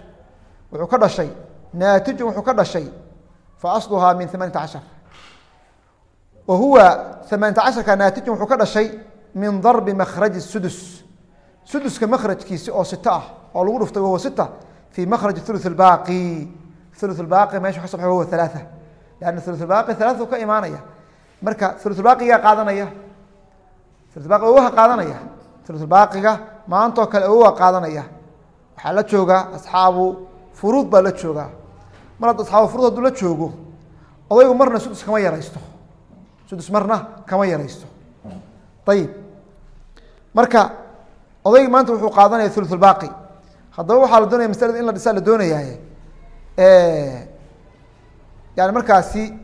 wuxuu ka dhashay fa asluha min 18 وهو 18 ka naatij wuxuu ka dhashay min darb makhraj السدس كمخرجkiisi oo 6 ah oo lagu dhuftay waa 6 في مخرج الثلث الباقي meesha xasab هو 3 لأن الثلث الباقي 3 ka imaanaya marka ثلث الباقي qaadanaya ثلث الباقي waa qaadanaya ثلث الباقي ما أنتو كلا هو قادنيا حلا جوجا أصحابه فروض بلا جوجا مرات أصحابه فروض دولا جوجو أضيق مرنا سدس كما يريستو سدس مرنا كما يريستو طيب مركا أضيق ما أنتو قادنيا ثلث الباقي هذا حال الدنيا مسألة إلا رسالة الدنيا هي يعني مركا سي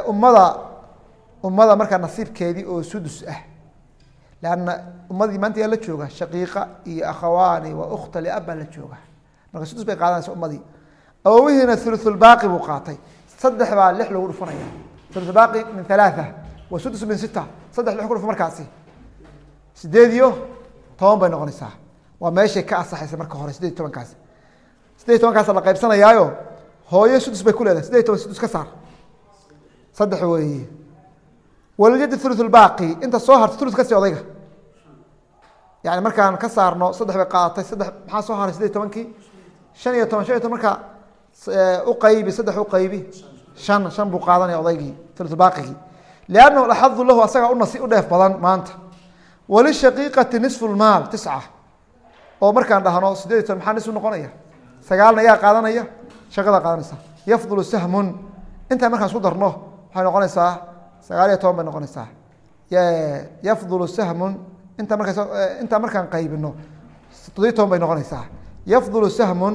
أمضى مركا نصيب كيدي أو سدس لأن أمضي ما أنت يلا تشوجها شقيقة إي أخواني وأخت لأب لا تشوجها مركز سدس بيقعدان أمضي أو هنا الثلث الباقي وقاطي صدح بقى اللحلة ورفنيا الثلث الباقي من 3 وسدس من 6 صدح اللحلة في مركزي سديديو طوام بين غنسا وماشي كأس حيث مركز هوري سديد 8 كاس سديد 8 كاس الله قيب سنة يايو هو يسدس بكل هذا سديد 8 سدس كسر صدح وي ولجد الثلث الباقي انت صهر ثلث كسي وضيقه يعني markaan ka saarno 3 bay qaatay 3 maxaa soo haray 18kii 15 marka u qaybi 3 u qaybi 5 buu qaadanay odaygii ثلث باقي لانه لحظ له asaga u nasi u dheef badan maanta wali shaqiiqati nisfu almaal 9 oo markaan dhahno 8 maxaa nisfu noqonaya 9 ayaa qaadanaya shaqada qaadanaysa yafdulu sahmun inta markaan isku darno waxay noqonaysaa 9 bay noqonaysaa yafdulu sahmun انت markaan qaybino 17 bay noqonaysaa yafdulu sahmun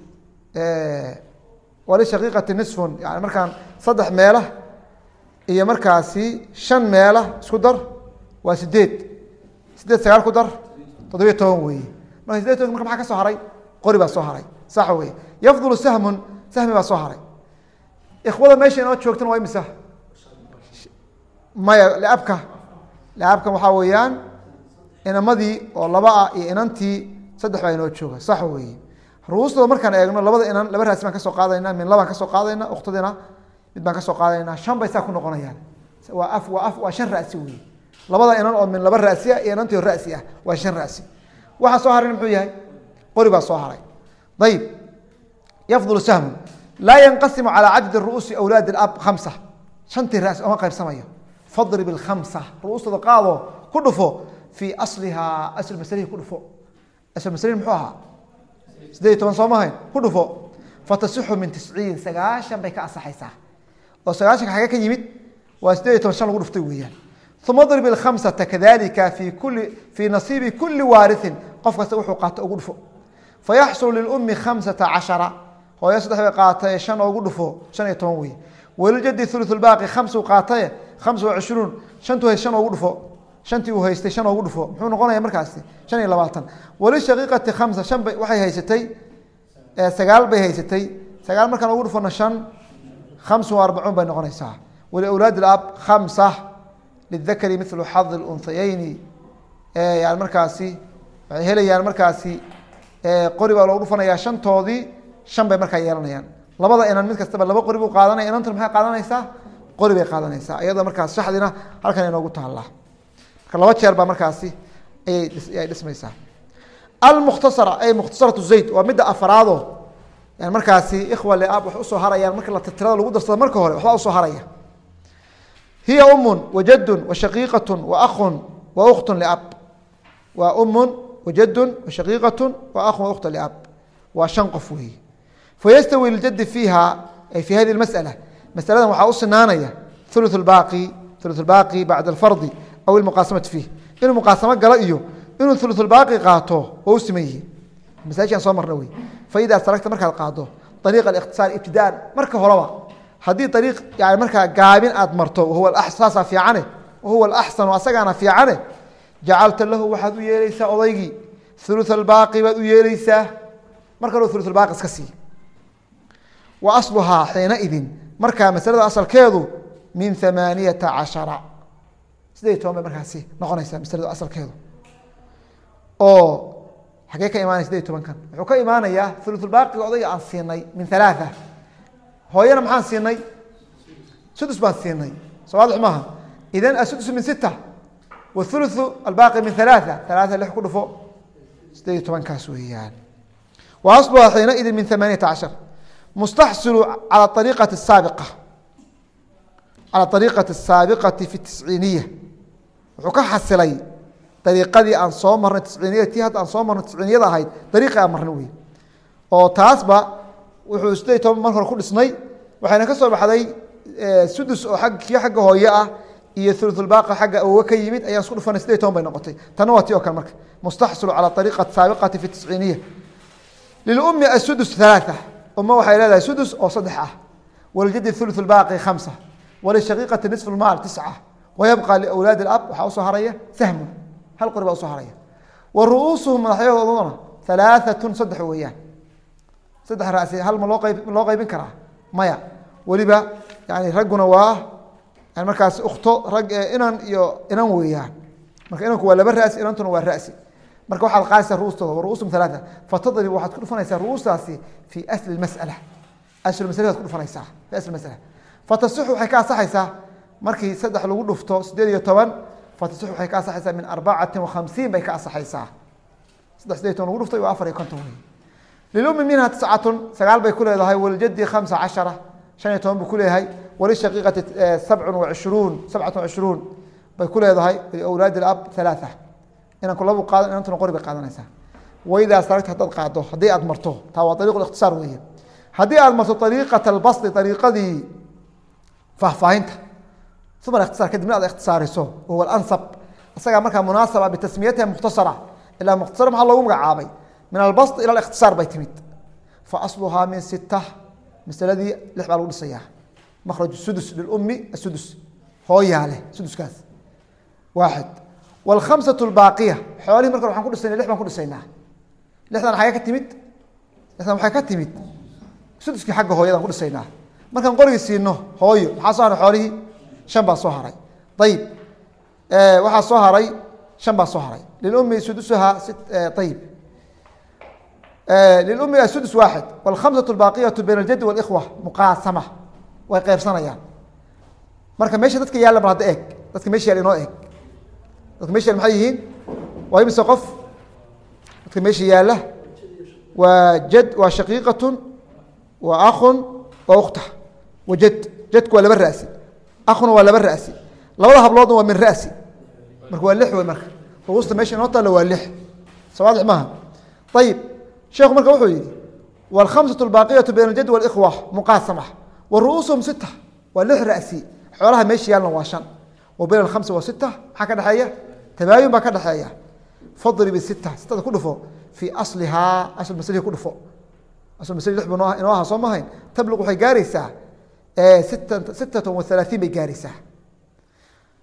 wali shaqiiqati nisfun yani markaan 3 meela iyo markaasi 5 meela isku dar waa 8 9 ku dar 17 weey marka 17 marka maxaa ka soo haray qori baa soo haray sax weey yafdulu sahmun sahmi baa soo haray ikhwada meesha inoo joogtan waa imisa maya laabka waxa weeyaan inamadii oo 2 iyo inantii 3 baa inoo jooga sax weeye ruusta markaan eegno labada inan laba raas baan ka soo qaadayna min labaan ka soo qaadayna uqtadina mid baan ka soo qaadayna 5 bay saa ku noqonayaan waa 5 raasi weeye labada inan oo min laba raasi iyo inantii raasi ah waa 5 raasi waxa soo haray muxuu yahay qori baa soo haray طيب يفضل سهم لا ينقسم على عدد الرؤوس اولاد الاب 5 شنتي راس او قيب سميه فضرب ال5 رؤوس قاضو كدفو في أصلها أصل المسألة كله أصل المسألة محوها سديت وانصامها كله فوق فتصح من 90 سجاشا بيك أصحيسها وسجاشا حاجة كيميت وسديت وانصام كله فتويا ثم اضرب ال5 كذلك في نصيب كل وارث قف سوح وقات أقول فوق فيحصل للأم 15 هو يصدح بقاطع شن أقول فوق شن يتموي وللجد ثلث الباقي 5 وقاطع 25 شنتو شن أقول فوق shantii uu haystay shan ugu dhufo muxuu noqonaya markaasi 25 wali shaqiiqati 5 shan bay waxay haysatay 9 bay haysatay 9 markaan ugu dhufano 5 45 bay noqonaysaa wali awlaad al-ab 5 lidhakari mithlu hadd al-unthayayn yani markaasi waxay helayaan markaasi qori baa loo dhufanayaa shantoodii shan bay markaa yeelanayaan labada inan mid kastaba laba qori buu qaadanaya inantu maxay qaadanaysaa qori bay qaadanaysaa iyadoo markaas shaxdina halkan inoogu taallaa marka laba jeer baa markaasi ayay dhismaysaa almukhtasara ay mukhtasaratu zayd waa midda afraado yani markaasi ikhwa liab wax usoo harayaan marka la tirada lagu darsado marka hore waxbaa usoo haraya hiya umun wajadun washaqiiqatun waakhun waukhtun liab waa umun wajadun washaqiiqatun waakhun waukhtun liab waa shan qof weeye fayastawi liljaddi fiiha ay fi hadihi lmas'ala masaladan waxaa u sinaanaya thuluth lbaaqi bacda alfardi aw ilmuqaasamati fiih inuu muqaasamo galo iyo inuu thuluth lbaaqi qaato oo u siman yihiin masaajidkan soo marna wey faidaa saragta markaad qaado ariiqa alikhtisaar ibtidaan marka horeba haddii ariiq yani markaa gaabin aad marto wahuwa saasaa fiicane wahuwa alaxsanu asagaana fiicane jacalta lahu waxaad u yeeleysaa odaygii thuluth albaaqi baad u yeeleysaa marka hore thuluth albaaqi iska sii wa asluhaa xiinaidin markaa masalada asalkeedu min 18 18 bay markaasi noqonaysaa masaladu asalkeedu oo xagee ka imaanaya 18 kan wuxuu ka imaanayaa thuluthulbaaqiga odayga aan siinay min 3 hooyana maxaan siinay sudus baan siinay soo waadix maaha idan asudus min 6 والثلث الباقي من 3 لح كله فوق 18 كاس ويان وأصلها حينئذ من 18 مستحصل على الطريقة السابقة في التسعينية وحكا حصلي طريقة دي أن صومرنا التسعينية تيهد أن صومرنا التسعينية هاي طريقة أمرنوية أو تاسبا وحوستي توم مركر كل سنة وحين كسر بحدي سدس أو حق هوية iyo thuluth albaaqi xagga uu ka yimid ayaan isku dhufan 18 bay noqotay tanawati oo kale marka mustahsil ala tariqat sabiqati fi 90 lil ummi as-sudus 3 umma waxay leedahay sudus oo 3 ah wal jaddi thuluth albaaqi 5 wal shaqiqati nisf al-mal 9 ويبقى لاولاد الاب waxa soo haraya sahm hal qoriba soo haraya wa ru'usuhum madaxyadooduna 3 weeyaan 3 raasi hal ma loo qaybin karaa maya waliba yani raguna waa يعني مركز أخته إنان ويان مركز إنك ولا بالرأس إنانتون والرأس مركز واحد قاسي رؤوسه ورؤوسهم 3 فتضرب واحد كل فنيسة رؤوس رأسي في أصل المسألة أصل المسألة كل فنيسة في أصل المسألة فتصح حكاية صحيحة مركز سدح لو لفته سدير يتوان فتصح حكاية صحيحة من 54 بيكاء صحيحة سدح سدير يتوان ولفته وآفر يكون توي للأم منها 9 سقال بيكون هذا هاي والجد 15 شان يتوان بكل هاي وللشقيقة 27 بكل هذا أولاد الأب 3 إن كل أبو قادم إن أنتم قريب قادم نسا وإذا أسرت حتى قاعده هدي أدمرته توا طريق الاختصار وهي هدي أدمرته طريقة البسط طريقة دي فهمت ثم الاختصار كده من الاختصار سو هو الأنسب السجع مركها مناسبة بتسميتها مختصرة إلا مختصرة مع الله عابي من البسط إلى الاختصار بيتميت فأصلها من 6 مثل الذي لحب على الصياح مخرج السدس للأم السدس هو ياله سدس كاس 1 والخمسة الباقية حوالي مركب حنقول السنة لحنا نقول السنة لحنا حاجة تمد لحنا حاجة تمد سدس كحاجة هو يلا نقول السنة مركب نقول السنة هو حصل حوالي شنبا صهري طيب واحد صهري شنبا صهري للأم سدسها طيب للأم السدس 1 والخمسة الباقية بين الجد والإخوة مقاسمة way qaybsanayaan marka meesha dadka yaala baad eeg dadka meesha yaala inoo eeg dadka meesha maxay yihiin waa imisa qof dadka meesha yaala waa jad waa shaqiiqatun waa akhun waa ukhta waa jadku waa laba raasi akhuna waa laba raasi labada habloodna waa min raasi marka waa 6 way marka ruusta meesha inoo taala waa 6 sawaadix maaha طيب sheekhu marka wuxuu yiri wal khamsatu al baqiyatu bayna al jad wal ikhwa muqasamah والرؤوسهم 6 واللح رأسي حولها ماشي يالنا واشان وبين ال5 و6 حكا دحية تباين بقى دحية فضري بال6 6 كله فوق في أصلها أصل المسألة كله فوق أصل المسألة لحب إنواها صمهين تبلغ حي جارسة 36 بجارسة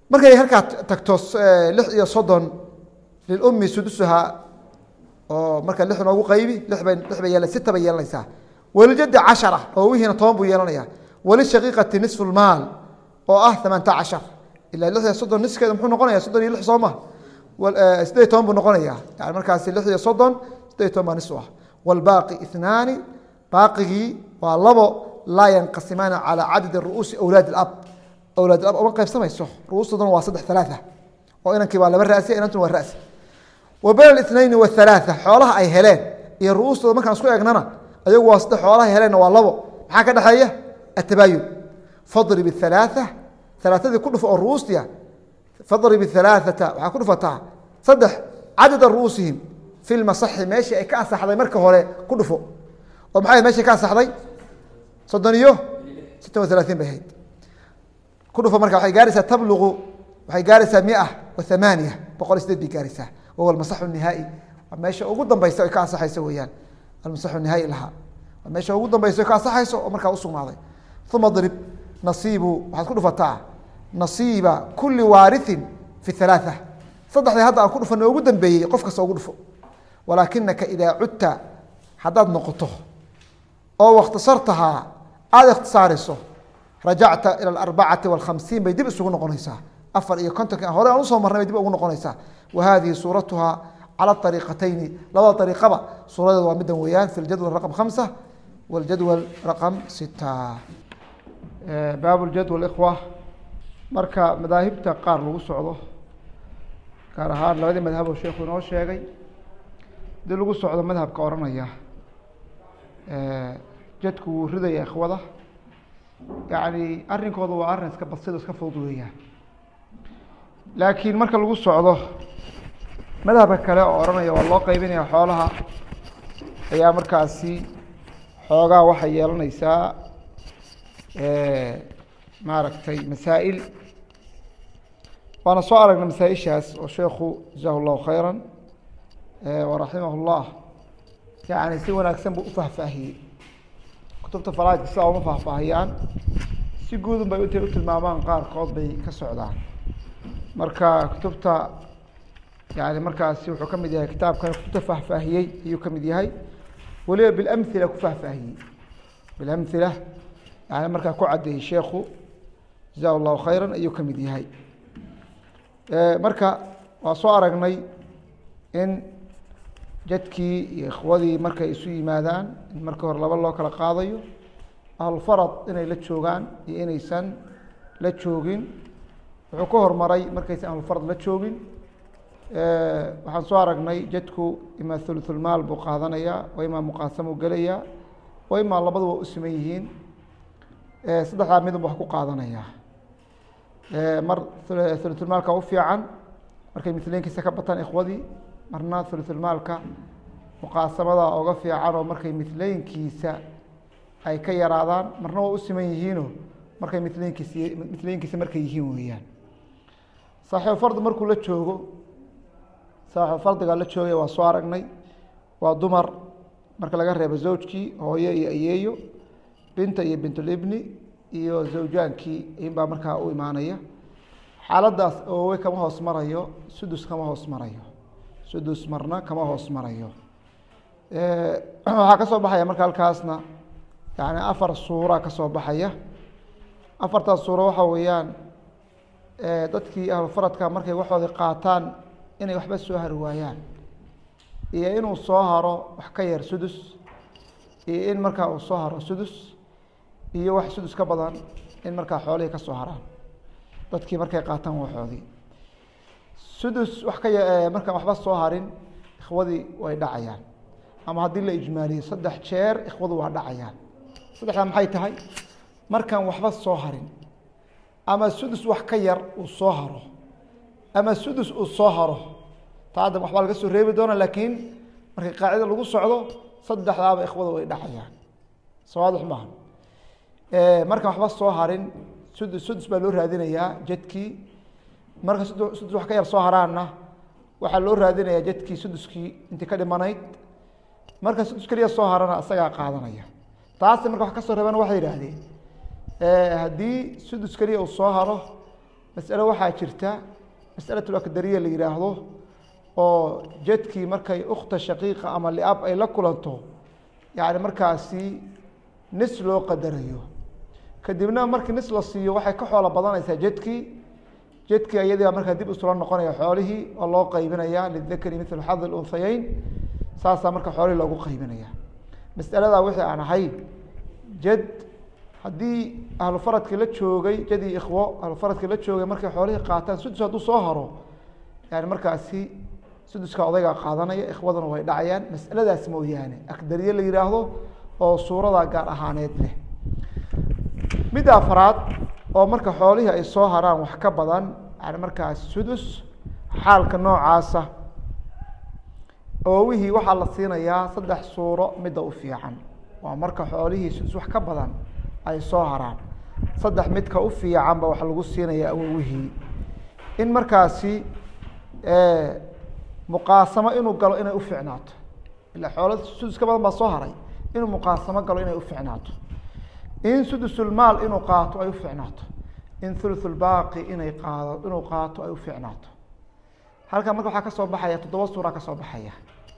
markay halkaa tagto 36 lilummi sudusuha oo marka 6 noogu qaybi 6 bay yeelan 6 bay yeelanaysaa walijaddi 10 oo wihiina 10 buu yeelanayaa walishaqiiqati nisfu almaal oo ah 18 ilaa 36 niskeeda muxuu noqonayaa 36 sooma wal 18 buu noqonayaa yani markaas 36 18 baa nisfu ah والباقي 2 باقي ولبو لا ينقسمان على عدد الرؤوس أولاد الأب أولاد الأب أو قيب سميسو رؤوس ضن واصدح 3 وإن كبار لبر رأسي إن أنتم والرأس وبين 2 و3 حولها أي هلين هي الرؤوس ما كان سكوا يجننا أيوة واصدح حولها هلين واللبو حاجة دحية التباين فضرب بالثلاثة ثلاثة كله فوق الرؤوس دي فضرب بالثلاثة وكله فتاة صدح عدد رؤوسهم في المصح ماشي أي كأس حضي مركه هلا كله فوق ومحاي ماشي كأس حضي صدنيوه 36 بهيد كله فوق مركه وحي جالسة تبلغ وحي جالسة 108 بقول استدي جالسة وهو المصح النهائي ماشي وجودا بيسوي كأس حيسويان المصح النهائي لها ماشي وجودا بيسوي كأس حيسو ومركه أصلا ماضي ثم ضرب نصيبه وحد كله فتاة نصيب كل وارث في 3 صدح لي هذا كله فنو جودا بي قفك سو فوق ولكنك إذا عدت حداد نقطه أو اختصرتها هذا اختصارسه رجعت إلى 54 بيدب السجون قنيسة أفر إيه كنت هؤلاء نصهم مرة بيدب أقول قنيسة وهذه صورتها على الطريقتين لا طريقة بقى صورة ومدن ويان في الجدول رقم 5 والجدول رقم 6 باب الجدول الإخوة مركا مذاهب تقار له صعوده كارهان لو مذهب الشيخ ونوش شيء دي lagu socdo madhabka oranaya jadku ridaya ikhwada yaani arrinkooda waa arrin iska basid iska fudud weeyaan laakiin marka lagu socdo madhabka kale oo oranaya waa loo qaybinaya xoolaha ayaa markaasi xoogaa waxa yeelanaysaa maaragtay masaa'il waana soo aragnay masaa'ishaas oo sheekhu jazaahullahu khayran ورحمه الله يعني سوى نكسب فهفاهي كتبت فرائض الصلاة وما فهفاهيان سيقولون بيوتي المامان قار قوض بي كسعودان مركا كتبت يعني مركا سيوحو كمدي كتاب كان كتبت فهفاهيي هيو كمدي هاي وليه بالأمثلة كفهفاهي بالأمثلة يعني مركا كعده شيخو جزاه الله خيرا أيو كمدي هاي مركا وصارقني إن jadkii iyo ikhwadii markay isu yimaadaan in marka hore laba loo kala qaadayo alfarad inay la joogaan iyo inaysan la joogin wuxuu ka hormaray markaysan alfarad la joogin waxaan soo aragnay jadku ima thuluthul maal buu qaadanayaa oo ima muqaasamo galayaa oo ima labaduba u siman yihiin saddexdaa midun wax ku qaadanayaa mar thuluthul maalka u fiican markay mithleenkiisa ka bataan ikhwadii marna thuluthul maalka muqaasamada uga fiican oo markay mithleenkiisa ay ka yaraadaan marna waa u siman yihiinoo markay mithleenkiisa markay yihiin weeyaan saaxiibu fardi markuu la joogo saaxiibu fardiga la joogay waa soo aragnay waa dumar marka laga reebo zawjkii hooyo iyo ayeeyo binta iyo bintulibni iyo zawjaankii inbaa markaa u imaanaya xaaladaas oowey kama hoos marayo sudus kama hoos marayo sudus marna kama hoos marayo waxaa ka soo baxaya marka halkaasna yani 4 suura ka soo baxaya 4taas suuro waxa weeyaan dadkii ahlu faradka markay waxooda qaataan inay waxba soo hari waayaan iyo inuu soo haro wax ka yar sudus iyo in markaa uu soo haro sudus iyo wax sudus ka badan in markaa xoolihii ka soo haraan dadkii markay qaataan waxoodii sudus wax ka markaan waxba soo harin ikhwadii way dhacayaan ama haddii la ijmaaliyo 3 jeer ikhwadu waa dhacayaan saddexdaa maxay tahay markaan waxba soo harin ama sudus wax ka yar uu soo haro ama sudus uu soo haro taada waxba laga soo reebi doona laakiin markay qaacida lagu socdo saddexdaaba ikhwadu way dhacayaan sawaadix maaha markaan waxba soo harin sudus baa loo raadinayaa jadkii marka sudus wax ka yar soo haraana waxaa loo raadinayaa jadkii suduskii intii ka dhimanayd marka sudus kaliya soo harana asagaa qaadanaya taasi marka wax ka soo reebana waxay yidhaahdeen haddii sudus kaliya uu soo haro mas'alo waxaa jirta mas'alatul akdariya la yiraahdo oo jadkii markay ukhta shaqiiqa ama liab ay la kulanto yani markaasi nis loo qadarayo kadibna markii nis la siiyo waxay ka xoolo badanaysaa jadkii iyadii markaa dib usula noqonaya xoolihii oo loo qaybinaya lidakari mithlu xad اlunhayayn saasaa marka xoolihii loogu qaybinaya mas'aladaa wixii aan ahayn jad haddii ahlufaradkii la joogay jadii ikhwo ahlufaradkii la joogay markay xoolihii qaataan sudus hadduu soo haro yani markaasi suduska odaygaa qaadanaya ikhwaduna way dhacayaan mas'aladaas mooyaane akdariye la yihaahdo oo suurada gaar ahaaneed leh midda afraad oo marka xoolihii ay soo haraan wax ka badan yani markaas sudus xaalka noocaasa oowihii waxaa la siinayaa 3 suuro midda u fiican waa marka xoolihii sudus wax ka badan ay soo haraan 3 midka u fiican ba waxa lagu siinayaa awowihii in markaasi muqaasamo inuu galo inay u fiicnaato ilaa xoolo sudus ka badan baa soo haray inuu muqaasamo galo inay u fiicnaato in sudusulmaal inuu qaato ay u fiicnaato in thuluthulbaaqi inuu qaato ay u fiicnaato halkan marka waxaa ka soo baxaya 7 suura ka soo baxaya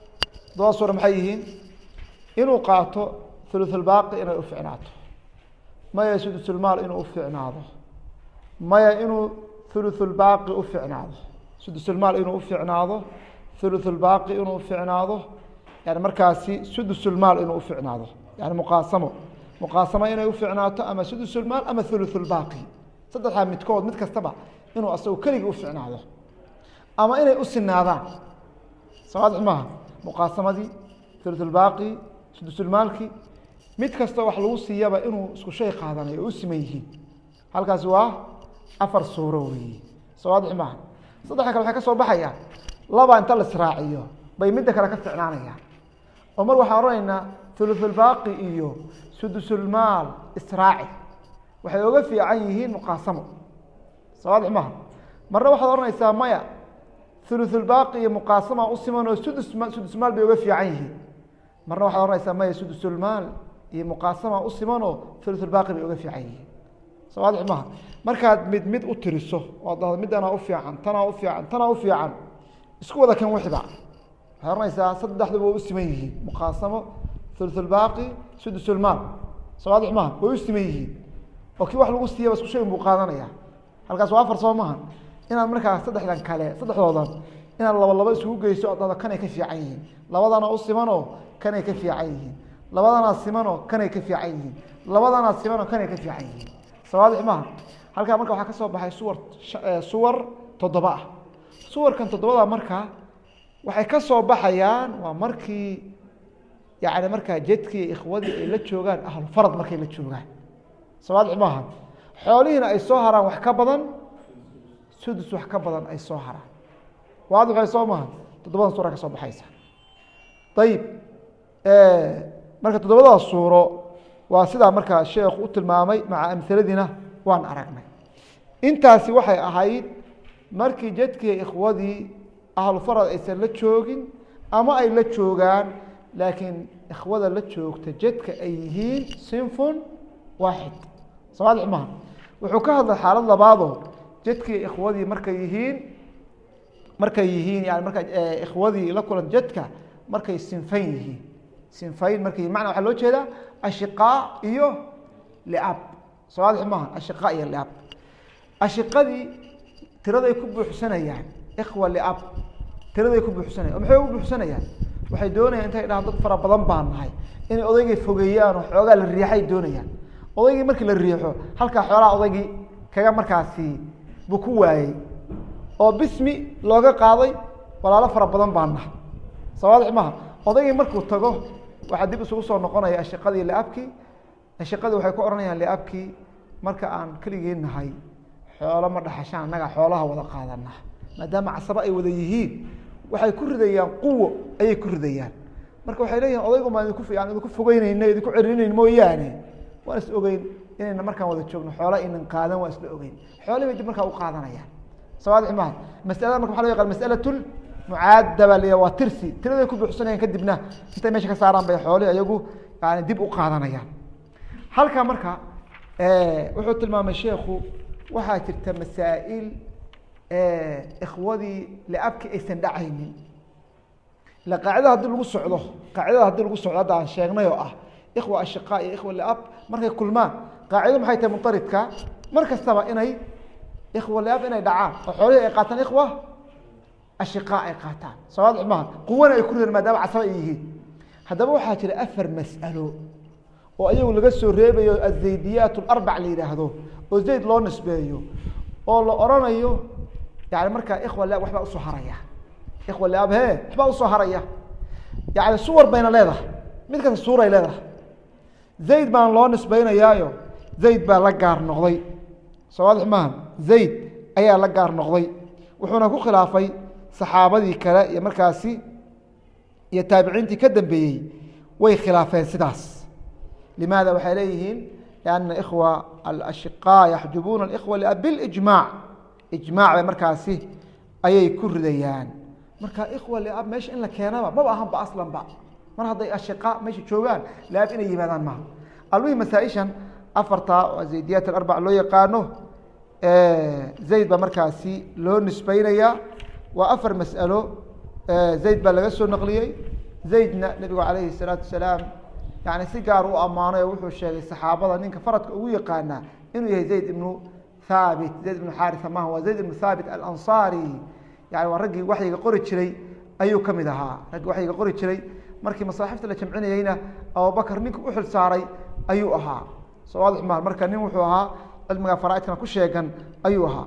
7 suura maxay yihiin inuu qaato thuluthulbaaqi inay u fiicnaato maya sudusulmaal inuu u fiicnaado maya inuu thuluthulbaaqi u fiicnaado sudusulmaal inuu u fiicnaado thuluthulbaaqi inuu u fiicnaado yani markaasi sudusulmaal inuu u fiicnaado yani muqaasamo inay u fiicnaato ama sudusulmaal ama thuluthulbaaqi 3 midkood mid kastaba inuu asagu keligii u fiicnaado ama inay u sinaadaan sawaadix maaha muqaasamadii thuluthulbaaqi sudusulmaalki mid kasta wax lagu siiyaba inuu isku shay qaadanayo oo u siman yihiin halkaasi waa 4 suuro weeye sawaadix maaha 3 kale waxay ka soo baxayaan 2 inta la israaciyo bay midda kale ka fiicnaanayaan oo mar waxaan oranaynaa thuluthulbaaqi iyo sudusulmaal israaci waxay uga fiican yihiin muqaasamo sawaadix maaha marna waxaad oranaysaa maya thuluthulbaaqi iyo muqaasama u siman oo sudusmaal bay uga fiican yihiin marna waxaad oranaysaa maya sudusulmaal iyo muqaasama u siman oo thuluthulbaaqi bay uga fiican yihiin sawaadix maaha markaad mid u tiriso oo dhahdo midana u fiican tana u fiican isku wada kan wixiba waxaad oranaysaa 3duba way u siman yihiin muqaasamo thuluthulbaaqi sudusulmaal sawaadix maaha way u siman yihiin oo kii wax lagu siiyaba isku shay buu qaadanaya halkaas waa 4 soo maaha inaad markaa 3dan kale 3doodan inaad laba isugu geyso oo dhahdo kanay ka fiican yihiin labadana u simanoo kanay ka fiican yihiin labadana simanoo kanay ka fiican yihiin labadana simanoo kanay ka fiican yihiin sawaadix maaha halkaa marka waxaa ka soo baxay suwar 7 ah suwarkan 7da marka waxay ka soo baxayaan waa markii yani markaa jadkii ikhwadii ay la joogaan ahlufarad markay la joogaan sawaadix maaha xoolihiina ay soo haraan wax ka badan sudus wax ka badan ay soo haraan waadix ay soo maaha 7 suura ka soo baxaysa ayib marka 7da suuro waa sidaa markaa sheekhu u tilmaamay maca amhaladiina waan aragnay intaasi waxay ahayd markii jadkii ikhwadii ahlufarad aysan la joogin ama ay la joogaan laakiin ikhwada la joogta jadka ay yihiin sinfun waaxid sawaadix maaha wuxuu ka hadlay xaalad labaadoo jadkii ikhwadii markay yihiin yani marka ikhwadii la kulan jadka markay sinfayn yihiin sinfayn markay macna waxaa loo jeedaa ashiqaa iyo liab sawaadix maaha ashiqaa iyo liab ashiqadii tiraday ku buuxsanayaan ikhwa liab tiraday ku buuxsanayaan maxay u buuxsanayaan waxay doonayaan intay dhahaan dad fara badan baan nahay inay odaygay fogeeyaan oo xoogaa la riixay doonayaan odaygii markii la riixo halkaa xoolaha odaygii kaga markaasi buu ku waayey oo bismi looga qaaday walaalo fara badan baan nahay sawaadix maaha odaygii markuu tago waxaa dib isugu soo noqonaya ashiqadii liabkii ashiqadii waxay ku oranayaan liabkii marka aan keligii nahay xoolo ma dhaxashaan annaga xoolaha wada qaadana maadaama casabo ay wada yihiin waxay ku ridayaan quwo ayay ku ridayaan marka waxay leeyihiin odaygu maan idinku fogeynayno idinku cerinayn mooyaane waan is ogeyn inayna markaan wada joogno xoola inan qaadan waa isla ogeyn xoolihii bay dib markaa u qaadanayaan sawaadix maaha masalada marka waxa loo yaqaan mas'alatul mucaadaba liya waa tirsi tiraday ku buuxsanayaan kadibna intay meesha ka saaraan bay xoolihii iyagu yani dib u qaadanayaan halkaa marka wuxuu tilmaamay sheekhu waxaa jirta masaa'il ikhwadii liabki aysan dhacaynin ila qaacidada haddii lagu socdo hadda aan sheegnay oo ah ikhwa ashiqaa iyo ikhwa liab markay kulmaan qaacido maxay tahay muntaridka mar kastaba inay ikhwa liab inay dhacaan oo xoolihii ay qaataan ikhwa ashiqaa ay qaataan sawaadix maaha quwana ay ku rideen maadaama casaba ay yihiin haddaba waxaa jira 4 mas'alo oo ayagu laga soo reebayo azaydiyaat alarbac la yiraahdo oo zayd loo nisbeeyo oo la oranayo yani marka ikhwa liab waxba usoo haraya ikhwa liab waxba usoo haraya yani suwar bayna leedahay mid kasta suuray leedahay zayd baan loo nisbeynayaayo zayd baa la gaar noqday sawaadix maaha zayd ayaa la gaar noqday wuxuuna ku khilaafay saxaabadii kale iyo markaasi iyo taabiciintii ka dambeeyey way khilaafeen sidaas limaada waxay leeyihiin lianna ikhwa alashiqaa yaxjubuuna alikhwa liab bilijmaac ijmaac bay markaasi ayay ku ridayaan marka ikhwa liab meesha in la keenaba maba ahanba aslanba mar hadday ashiqaa meesha joogaan liab inay yimaadaan maaha almuhim masaaishan afarta oo zaydiyaat alarbac loo yaqaano zayd baa markaasi loo nisbeynayaa waa 4 mas'alo zayd baa laga soo naqliyey zaydna nabigu calayhi الsalaatu wasalaam yani si gaar u ammaanay oo wuxuu sheegay saxaabada ninka faradka ugu yaqaana inuu yahay zayd ibnu thaabit zayd ibnu xaarisa maaha waa zayd ibnu thaabit alansaari yani waa raggii waxyiga qori jiray ayuu ka mid ahaa raggii waxyiga qori jiray markii masaaxifta la jamcinayeyna abubakar ninka u xil saaray ayuu ahaa soo waadix maha marka nin wuxuu ahaa cilmiga faraaidkana ku sheegan ayuu ahaa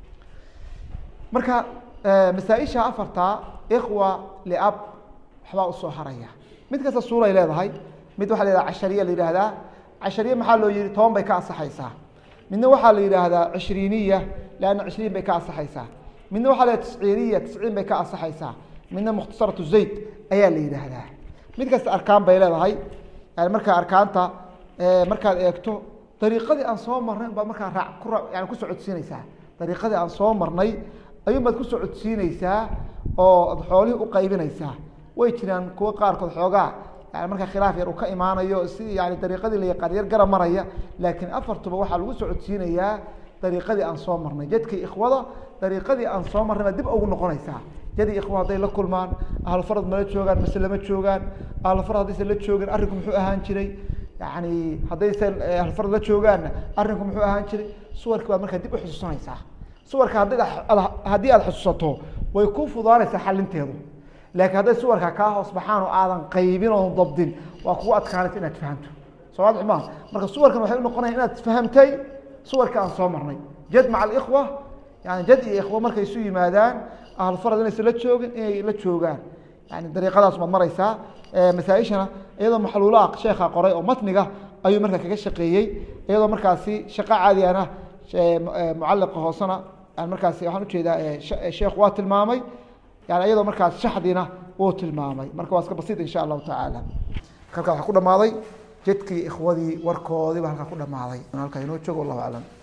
marka masaaisha afarta ikhwa liab waxbaa usoo haraya mid kasta suuray leedahay mid waxaa la yihahda cashariya la yihahdaa cashariya maxaa loo yihi 10 bay ka asaxaysaa midna waxaa la yidhaahdaa 20 lanna 20 bay ka asaxaysaa midna waxaa la 90 bay ka asaxaysaa midna mukhtasaratu zayd ayaa la yidhaahdaa mid kasta arkaan bay leedahay yani markaa arkaanta markaad eegto dariiqadii aan soo marnay baad markaa yani ku socodsiinaysaa dariiqadii aan soo marnay ayuun baad ku socodsiinaysaa oo ad xoolihii u qaybinaysaa way jiraan kuwo qaarkood xoogaa yani markaa khilaaf yar uu ka imaanayo si yani dariiqadii la yaqaan yar garab maraya laakiin afartuba waxaa lagu socodsiinayaa dariiqadii aan soo marnay jadkii ikhwada dariiqadii aan soo marnay baad dib ugu noqonaysaa jadii ikhwa hadday la kulmaan ahlufarad mala joogaan mase lama joogaan ahlufarad haddaysan la joogin arrinku muxuu ahaan jiray yani haddaysan ahlufarad la joogaanna arrinku muxuu ahaan jiray suwarkii baad markaa dib u xusuusanaysaa suwarka haddii aad xusuusato way ku fudaanaysaa xalinteedu laakiin hadday suwarka kaa hoos baxaan oo aadan qaybin oon dabdin waa kugu adkaanaysa inaad fahamto soo waadix maaha marka suwarkan waxay u noqonaya inaad fahamtay suwarka aan soo marnay jad maca alikhwa yani jad iyo ikhwa markay isu yimaadaan ahlufarad inaysan la joogin inay la joogaan yani dariiqadaas baad maraysaa masaaishana iyadoo maxluulaha sheekha qoray oo matniga ayuu markaa kaga shaqeeyey iyadoo markaasi shaqo caadiyana mucaliqa hoosena yani markaasi waxaan ujeedaa sheekhu waa tilmaamay yani iyadoo markaas shaxdina uu tilmaamay marka waa iska basiid insha allahu tacaala halkaa waxaa ku dhamaaday jadkii ikhwadii warkoodii baa halkaa ku dhamaaday halkaa inoo joogo wallahu aclam